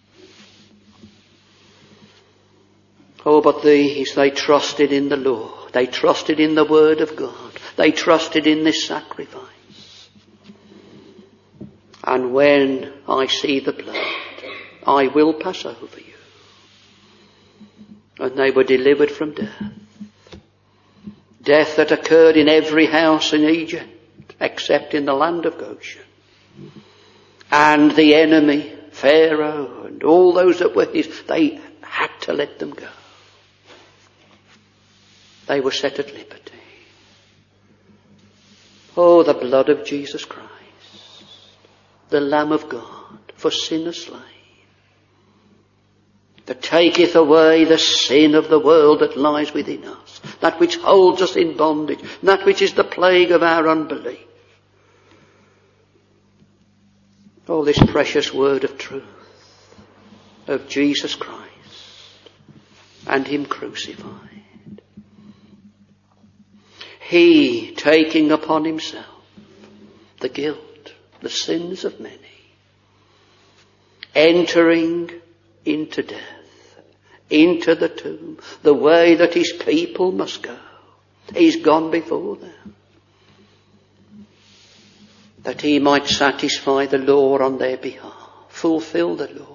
Oh, but these, they trusted in the Lord. They trusted in the word of God. They trusted in this sacrifice. And when I see the blood, I will pass over you. And they were delivered from death. Death that occurred in every house in Egypt, except in the land of Goshen. And the enemy, Pharaoh, and all those that were his, they had to let them go. They were set at liberty. Oh, the blood of Jesus Christ, the Lamb of God, for sinners slain, that taketh away the sin of the world that lies within us, that which holds us in bondage, that which is the plague of our unbelief. Oh, this precious word of truth, of Jesus Christ and him crucified. He taking upon himself the guilt, the sins of many, entering into death, into the tomb, the way that his people must go. He's gone before them, that he might satisfy the law on their behalf, fulfill the law.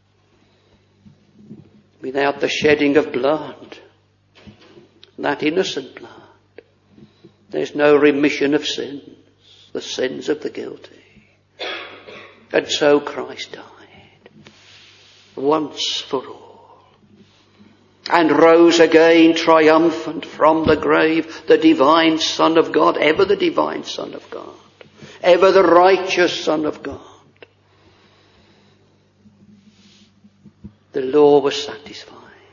Without the shedding of blood, that innocent blood, there's no remission of sins, the sins of the guilty. And so Christ died, once for all, and rose again triumphant from the grave, the divine Son of God, ever the divine Son of God, ever the righteous Son of God. The law was satisfied.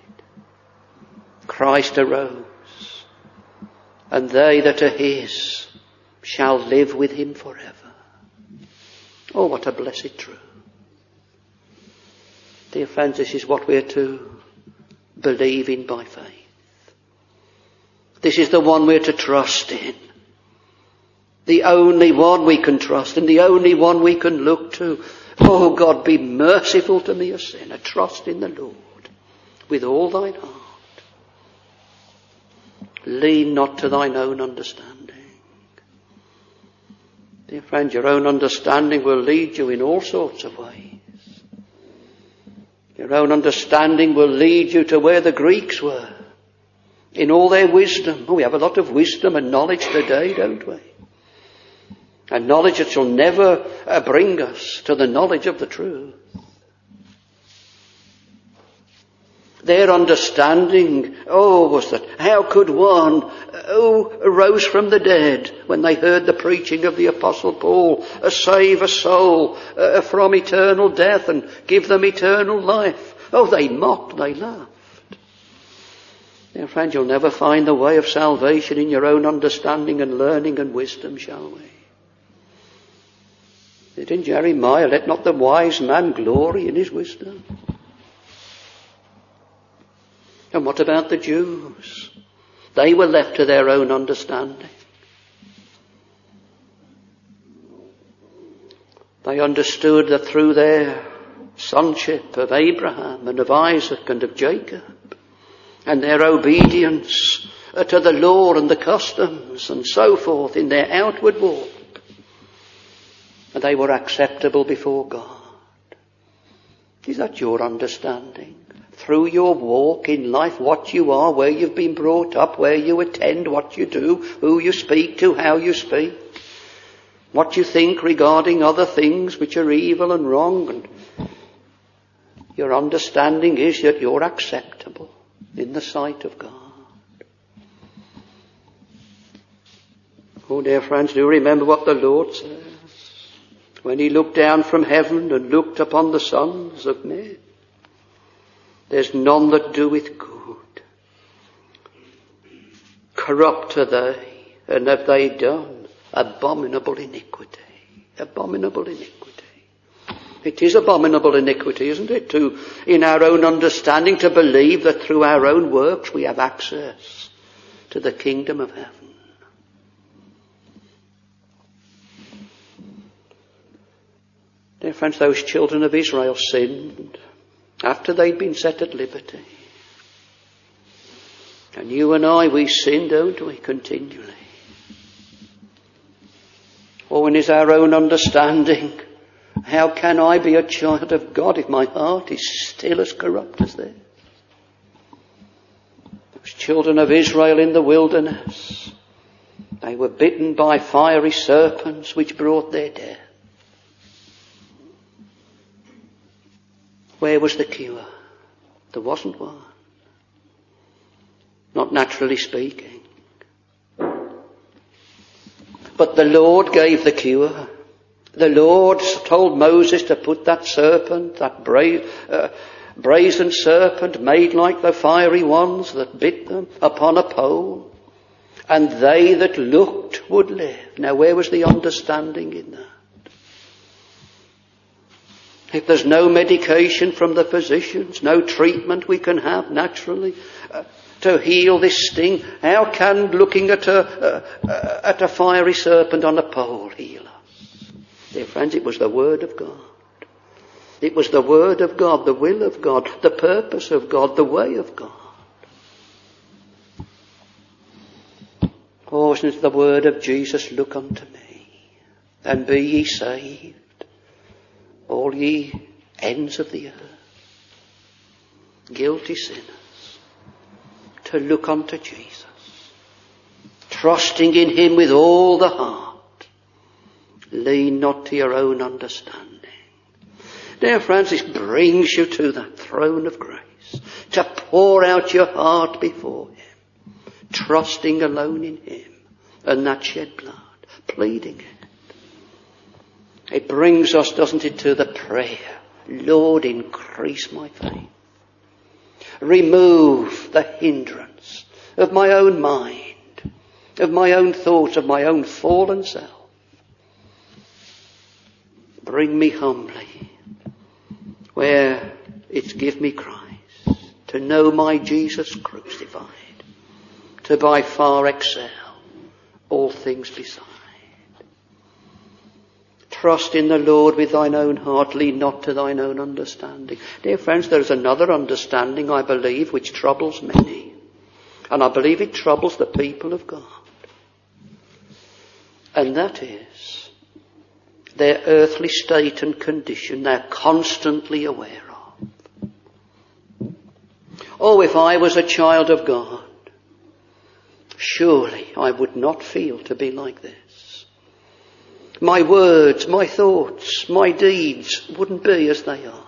Christ arose, and they that are his shall live with him forever. Oh, what a blessed truth. Dear friends, this is what we're to believe in by faith. This is the one we're to trust in. The only one we can trust and the only one we can look to. Oh God, be merciful to me, a sinner. Trust in the Lord with all thine heart. Lean not to thine own understanding. Dear friend, your own understanding will lead you in all sorts of ways. Your own understanding will lead you to where the Greeks were, in all their wisdom. Oh, we have a lot of wisdom and knowledge today, don't we? And knowledge that shall never bring us to the knowledge of the truth. Their understanding, was that how could one who arose from the dead when they heard the preaching of the Apostle Paul save a soul from eternal death and give them eternal life? Oh, they mocked, they laughed. Dear friend, you'll never find the way of salvation in your own understanding and learning and wisdom, shall we? It in Jeremiah, let not the wise man glory in his wisdom. And what about the Jews? They were left to their own understanding. They understood that through their sonship of Abraham and of Isaac and of Jacob, and their obedience to the law and the customs and so forth in their outward walk, they were acceptable before God. Is that your understanding? Through your walk in life, what you are, where you've been brought up, where you attend, what you do, who you speak to, how you speak, what you think regarding other things which are evil and wrong, and your understanding is that you're acceptable in the sight of God. Oh, dear friends, do remember what the Lord says when he looked down from heaven and looked upon the sons of men. There's none that doeth good. Corrupt are they, and have they done abominable iniquity. Abominable iniquity. It is abominable iniquity, isn't it, to, in our own understanding, to believe that through our own works we have access to the kingdom of heaven. Dear friends, those children of Israel sinned after they'd been set at liberty. And you and I, we sin, don't we, continually? Or in our own understanding, how can I be a child of God if my heart is still as corrupt as theirs? Those children of Israel in the wilderness, they were bitten by fiery serpents which brought their death. Where was the cure? There wasn't one. Not naturally speaking. But the Lord gave the cure. The Lord told Moses to put that serpent, that brazen serpent made like the fiery ones that bit them, upon a pole. And they that looked would live. Now where was the understanding in that? If there's no medication from the physicians, no treatment we can have naturally to heal this sting, how can looking at a fiery serpent on a pole heal us? Dear friends, it was the Word of God. It was the Word of God, the will of God, the purpose of God, the way of God. Oh, isn't it the word of Jesus, look unto me, and be ye saved, all ye ends of the earth, guilty sinners, to look unto Jesus, trusting in him with all the heart. Lean not to your own understanding. Dear friends, this brings you to that throne of grace, to pour out your heart before him, trusting alone in him and that shed blood, pleading it. It brings us, doesn't it, to the prayer, Lord, increase my faith. Remove the hindrance of my own mind, of my own thoughts, of my own fallen self. Bring me humbly where it's give me Christ, to know my Jesus crucified, to by far excel all things beside. Trust in the Lord with thine own heart, lean not to thine own understanding. Dear friends, there is another understanding, I believe, which troubles many. And I believe it troubles the people of God. And that is their earthly state and condition they're constantly aware of. Oh, if I was a child of God, surely I would not feel to be like this. My words, my thoughts, my deeds wouldn't be as they are.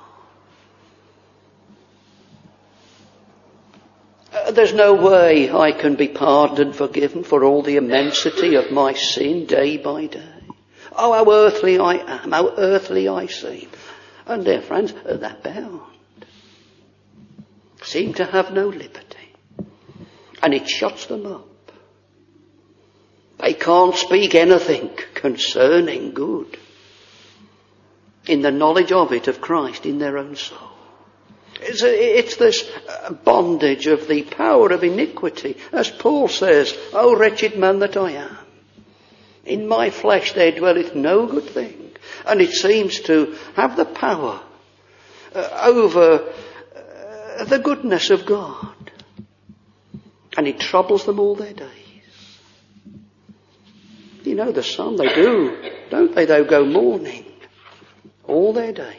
There's no way I can be pardoned and forgiven for all the immensity of my sin day by day. Oh, how earthly I am, how earthly I seem. And dear friends, they're bound. Seem to have no liberty. And it shuts them up. They can't speak anything concerning good in the knowledge of it, of Christ, in their own soul. It's this bondage of the power of iniquity. As Paul says, O wretched man that I am, in my flesh there dwelleth no good thing. And it seems to have the power over the goodness of God. And it troubles them all their days. You know the psalm, they do, don't they? They'll go mourning all their days.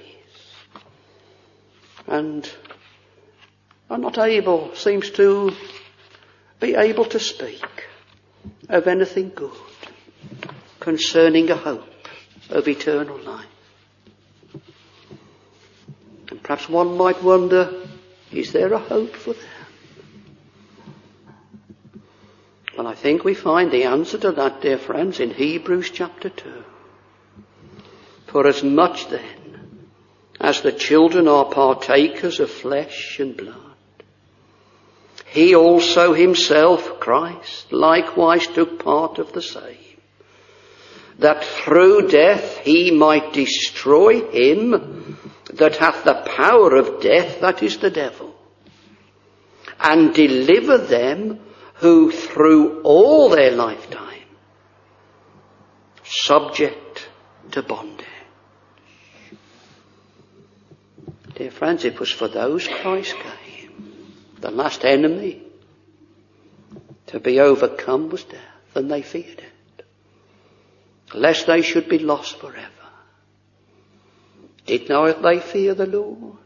And are not able, seems to be able to speak of anything good concerning a hope of eternal life. And perhaps one might wonder, is there a hope for them? Well, I think we find the answer to that, dear friends, in Hebrews chapter 2. For as much then as the children are partakers of flesh and blood, he also himself, Christ, likewise took part of the same, that through death he might destroy him that hath the power of death, that is the devil, and deliver them who through all their lifetime subject to bondage. Dear friends, it was for those Christ came. The last enemy to be overcome was death, and they feared it, lest they should be lost forever. Did not they fear the Lord?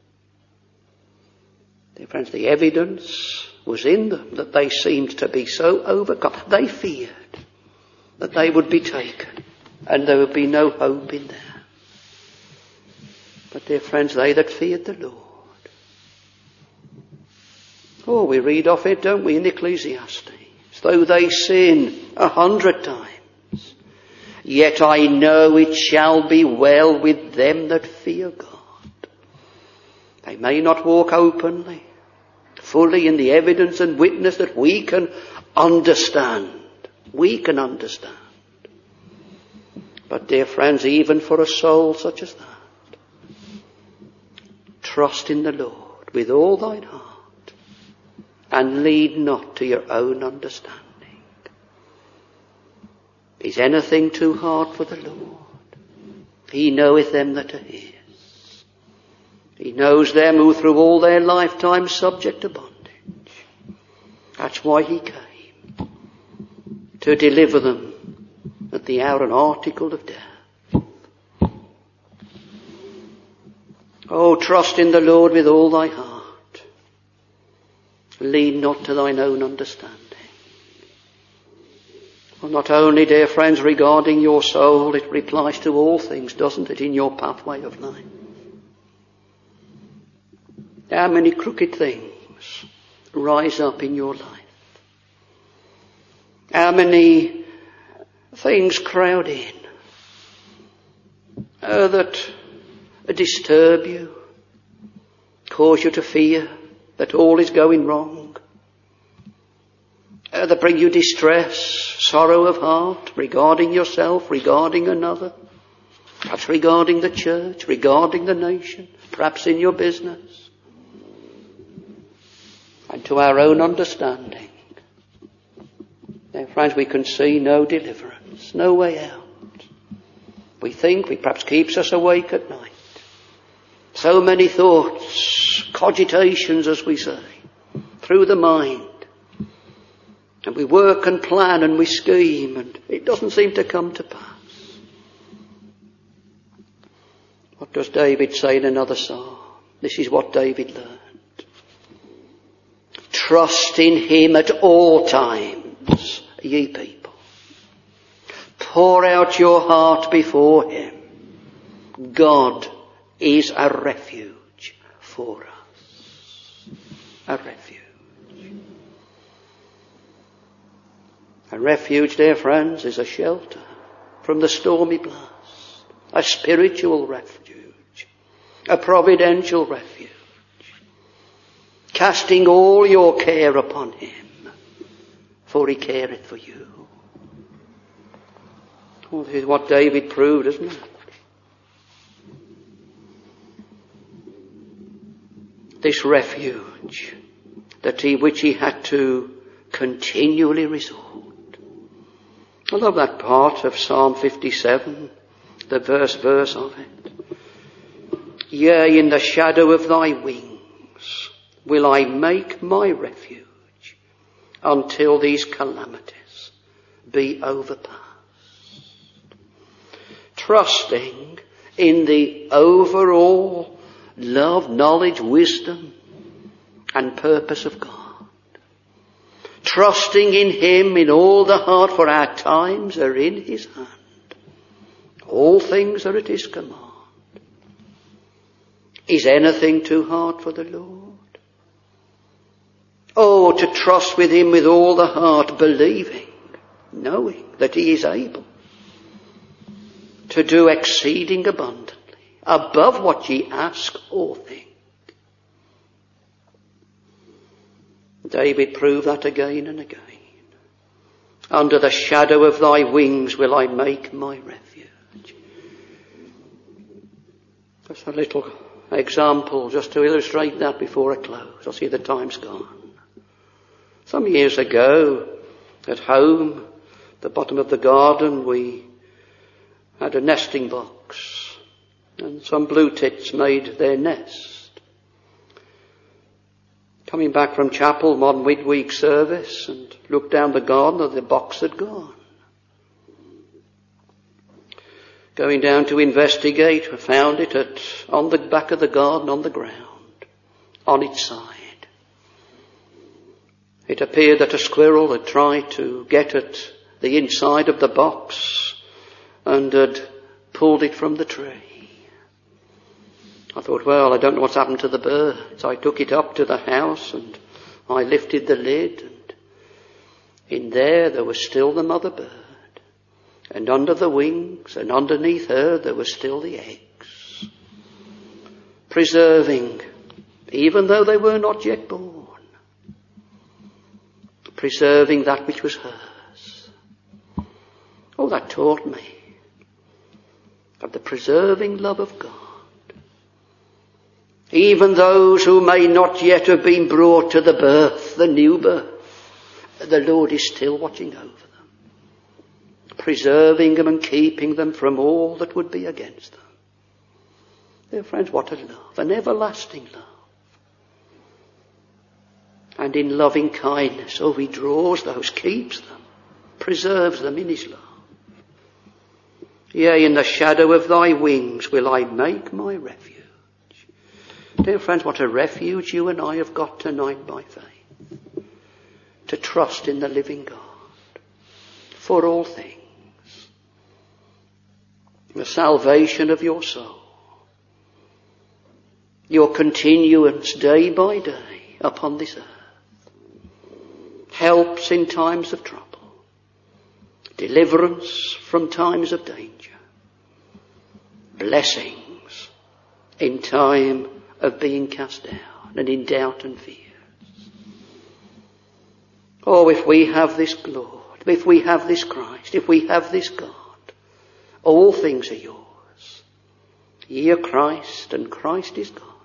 Dear friends, the evidence was in them that they seemed to be so overcome. They feared that they would be taken and there would be no hope in them. But dear friends, they that feared the Lord. Oh, we read of it, don't we, in Ecclesiastes. Though they sin 100 times, yet I know it shall be well with them that fear God. They may not walk openly, fully in the evidence and witness that we can understand. We can understand. But dear friends, even for a soul such as that, Trust in the Lord with all thine heart, and lean not to your own understanding. Is anything too hard for the Lord? He knoweth them that are his. He knows them who through all their lifetime subject to bondage. That's why he came, to deliver them at the hour and article of death. Oh, trust in the Lord with all thy heart. Lean not to thine own understanding. Well, not only, dear friends, regarding your soul, it applies to all things, doesn't it, in your pathway of life? How many crooked things rise up in your life? How many things crowd in that disturb you, cause you to fear that all is going wrong, that bring you distress, sorrow of heart regarding yourself, regarding another, perhaps regarding the church, regarding the nation, perhaps in your business. And to our own understanding, dear friends, we can see no deliverance, no way out. We think it perhaps keeps us awake at night. So many thoughts, cogitations, as we say, through the mind. And we work and plan and we scheme, and it doesn't seem to come to pass. What does David say in another psalm? This is what David learned. Trust in him at all times, ye people. Pour out your heart before him. God is a refuge for us. A refuge. A refuge, dear friends, is a shelter from the stormy blast. A spiritual refuge. A providential refuge. Casting all your care upon him, for he careth for you. Well, this is what David proved, isn't it? This refuge which he had to continually resort. I love that part of Psalm 57, the verse of it. Yea, in the shadow of thy wings will I make my refuge until these calamities be overpast. Trusting in the overall love, knowledge, wisdom and purpose of God. Trusting in him in all the heart, for our times are in his hand. All things are at his command. Is anything too hard for the Lord? Oh, to trust with him with all the heart, believing, knowing that he is able to do exceeding abundantly, above what ye ask or think. David proved that again and again. Under the shadow of thy wings will I make my refuge. Just a little example just to illustrate that before I close. I see the time's gone. Some years ago, at home, at the bottom of the garden, we had a nesting box, and some blue tits made their nest. Coming back from chapel one midweek service and looked down the garden and the box had gone. Going down to investigate, I found it on the back of the garden on the ground, on its side. It appeared that a squirrel had tried to get at the inside of the box and had pulled it from the tree. I thought, well, I don't know what's happened to the bird. So I took it up to the house and I lifted the lid, and in there was still the mother bird. And under the wings and underneath her there were still the eggs. Preserving, even though they were not yet born. Preserving that which was hers. Oh, that taught me of the preserving love of God. even those who may not yet have been brought to the birth, the new birth, the Lord is still watching over them, preserving them and keeping them from all that would be against them. Dear friends, what a love, an everlasting love. And in loving kindness, he draws those, keeps them, preserves them in his love. Yea, in the shadow of thy wings will I make my refuge. Dear friends, what a refuge you and I have got tonight by faith. To trust in the living God for all things. The salvation of your soul. Your continuance day by day upon this earth. Helps in times of trouble. Deliverance from times of danger. Blessings in time of being cast down and in doubt and fears. Oh, if we have this Lord, if we have this Christ, if we have this God, all things are yours. Ye are Christ and Christ is God.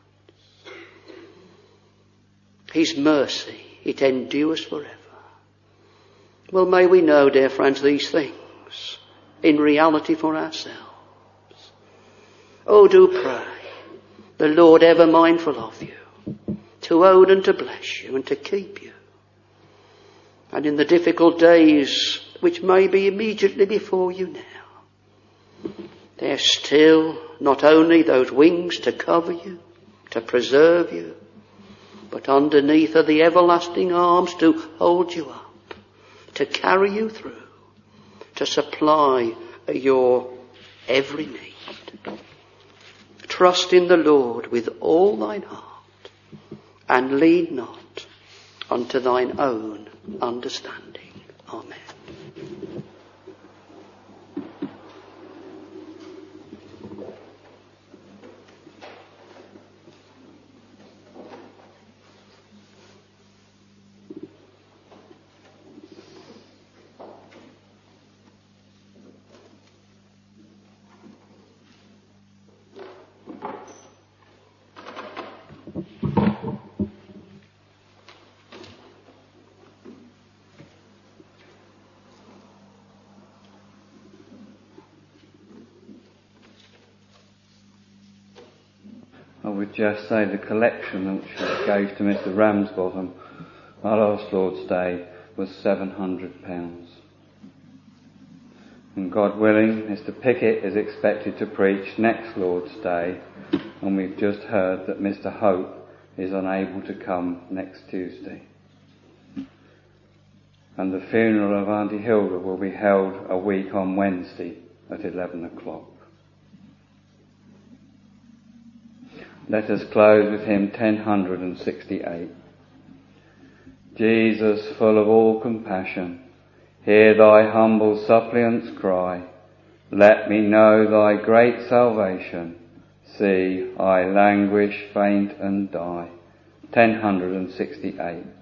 His mercy, it endures forever. Well, may we know, dear friends, these things in reality for ourselves. Oh, do pray, the Lord ever mindful of you, to own and to bless you and to keep you. And in the difficult days which may be immediately before you now, there's still not only those wings to cover you, to preserve you, but underneath are the everlasting arms to hold you up, to carry you through, to supply your every need. Trust in the Lord with all thine heart, and lean not unto thine own understanding. Amen. I would just say the collection which we gave to Mr. Ramsbottom our last Lord's Day was £700. And God willing, Mr. Pickett is expected to preach next Lord's Day, and we've just heard that Mr. Hope is unable to come next Tuesday. And the funeral of Auntie Hilda will be held a week on Wednesday at 11 o'clock. Let us close with hymn 1068. Jesus, full of all compassion, hear thy humble suppliant's cry. Let me know thy great salvation. See, I languish, faint and die. 1068.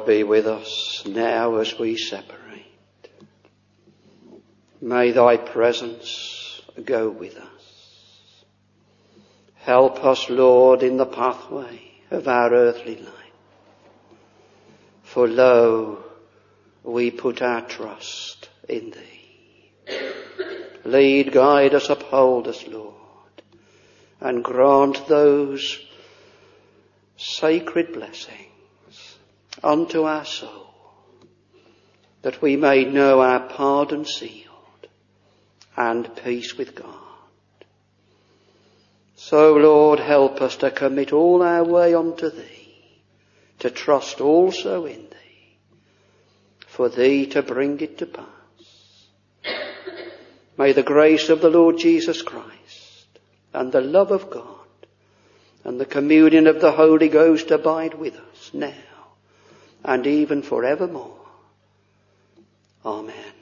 be with us now as we separate. May thy presence go with us. Help us, Lord, in the pathway of our earthly life. For lo, we put our trust in thee. Lead, guide us, uphold us, Lord, and grant those sacred blessings unto our soul, that we may know our pardon sealed and peace with God. So, Lord, help us to commit all our way unto thee, to trust also in thee, for thee to bring it to pass. May the grace of the Lord Jesus Christ and the love of God and the communion of the Holy Ghost abide with us now and even forevermore. Amen.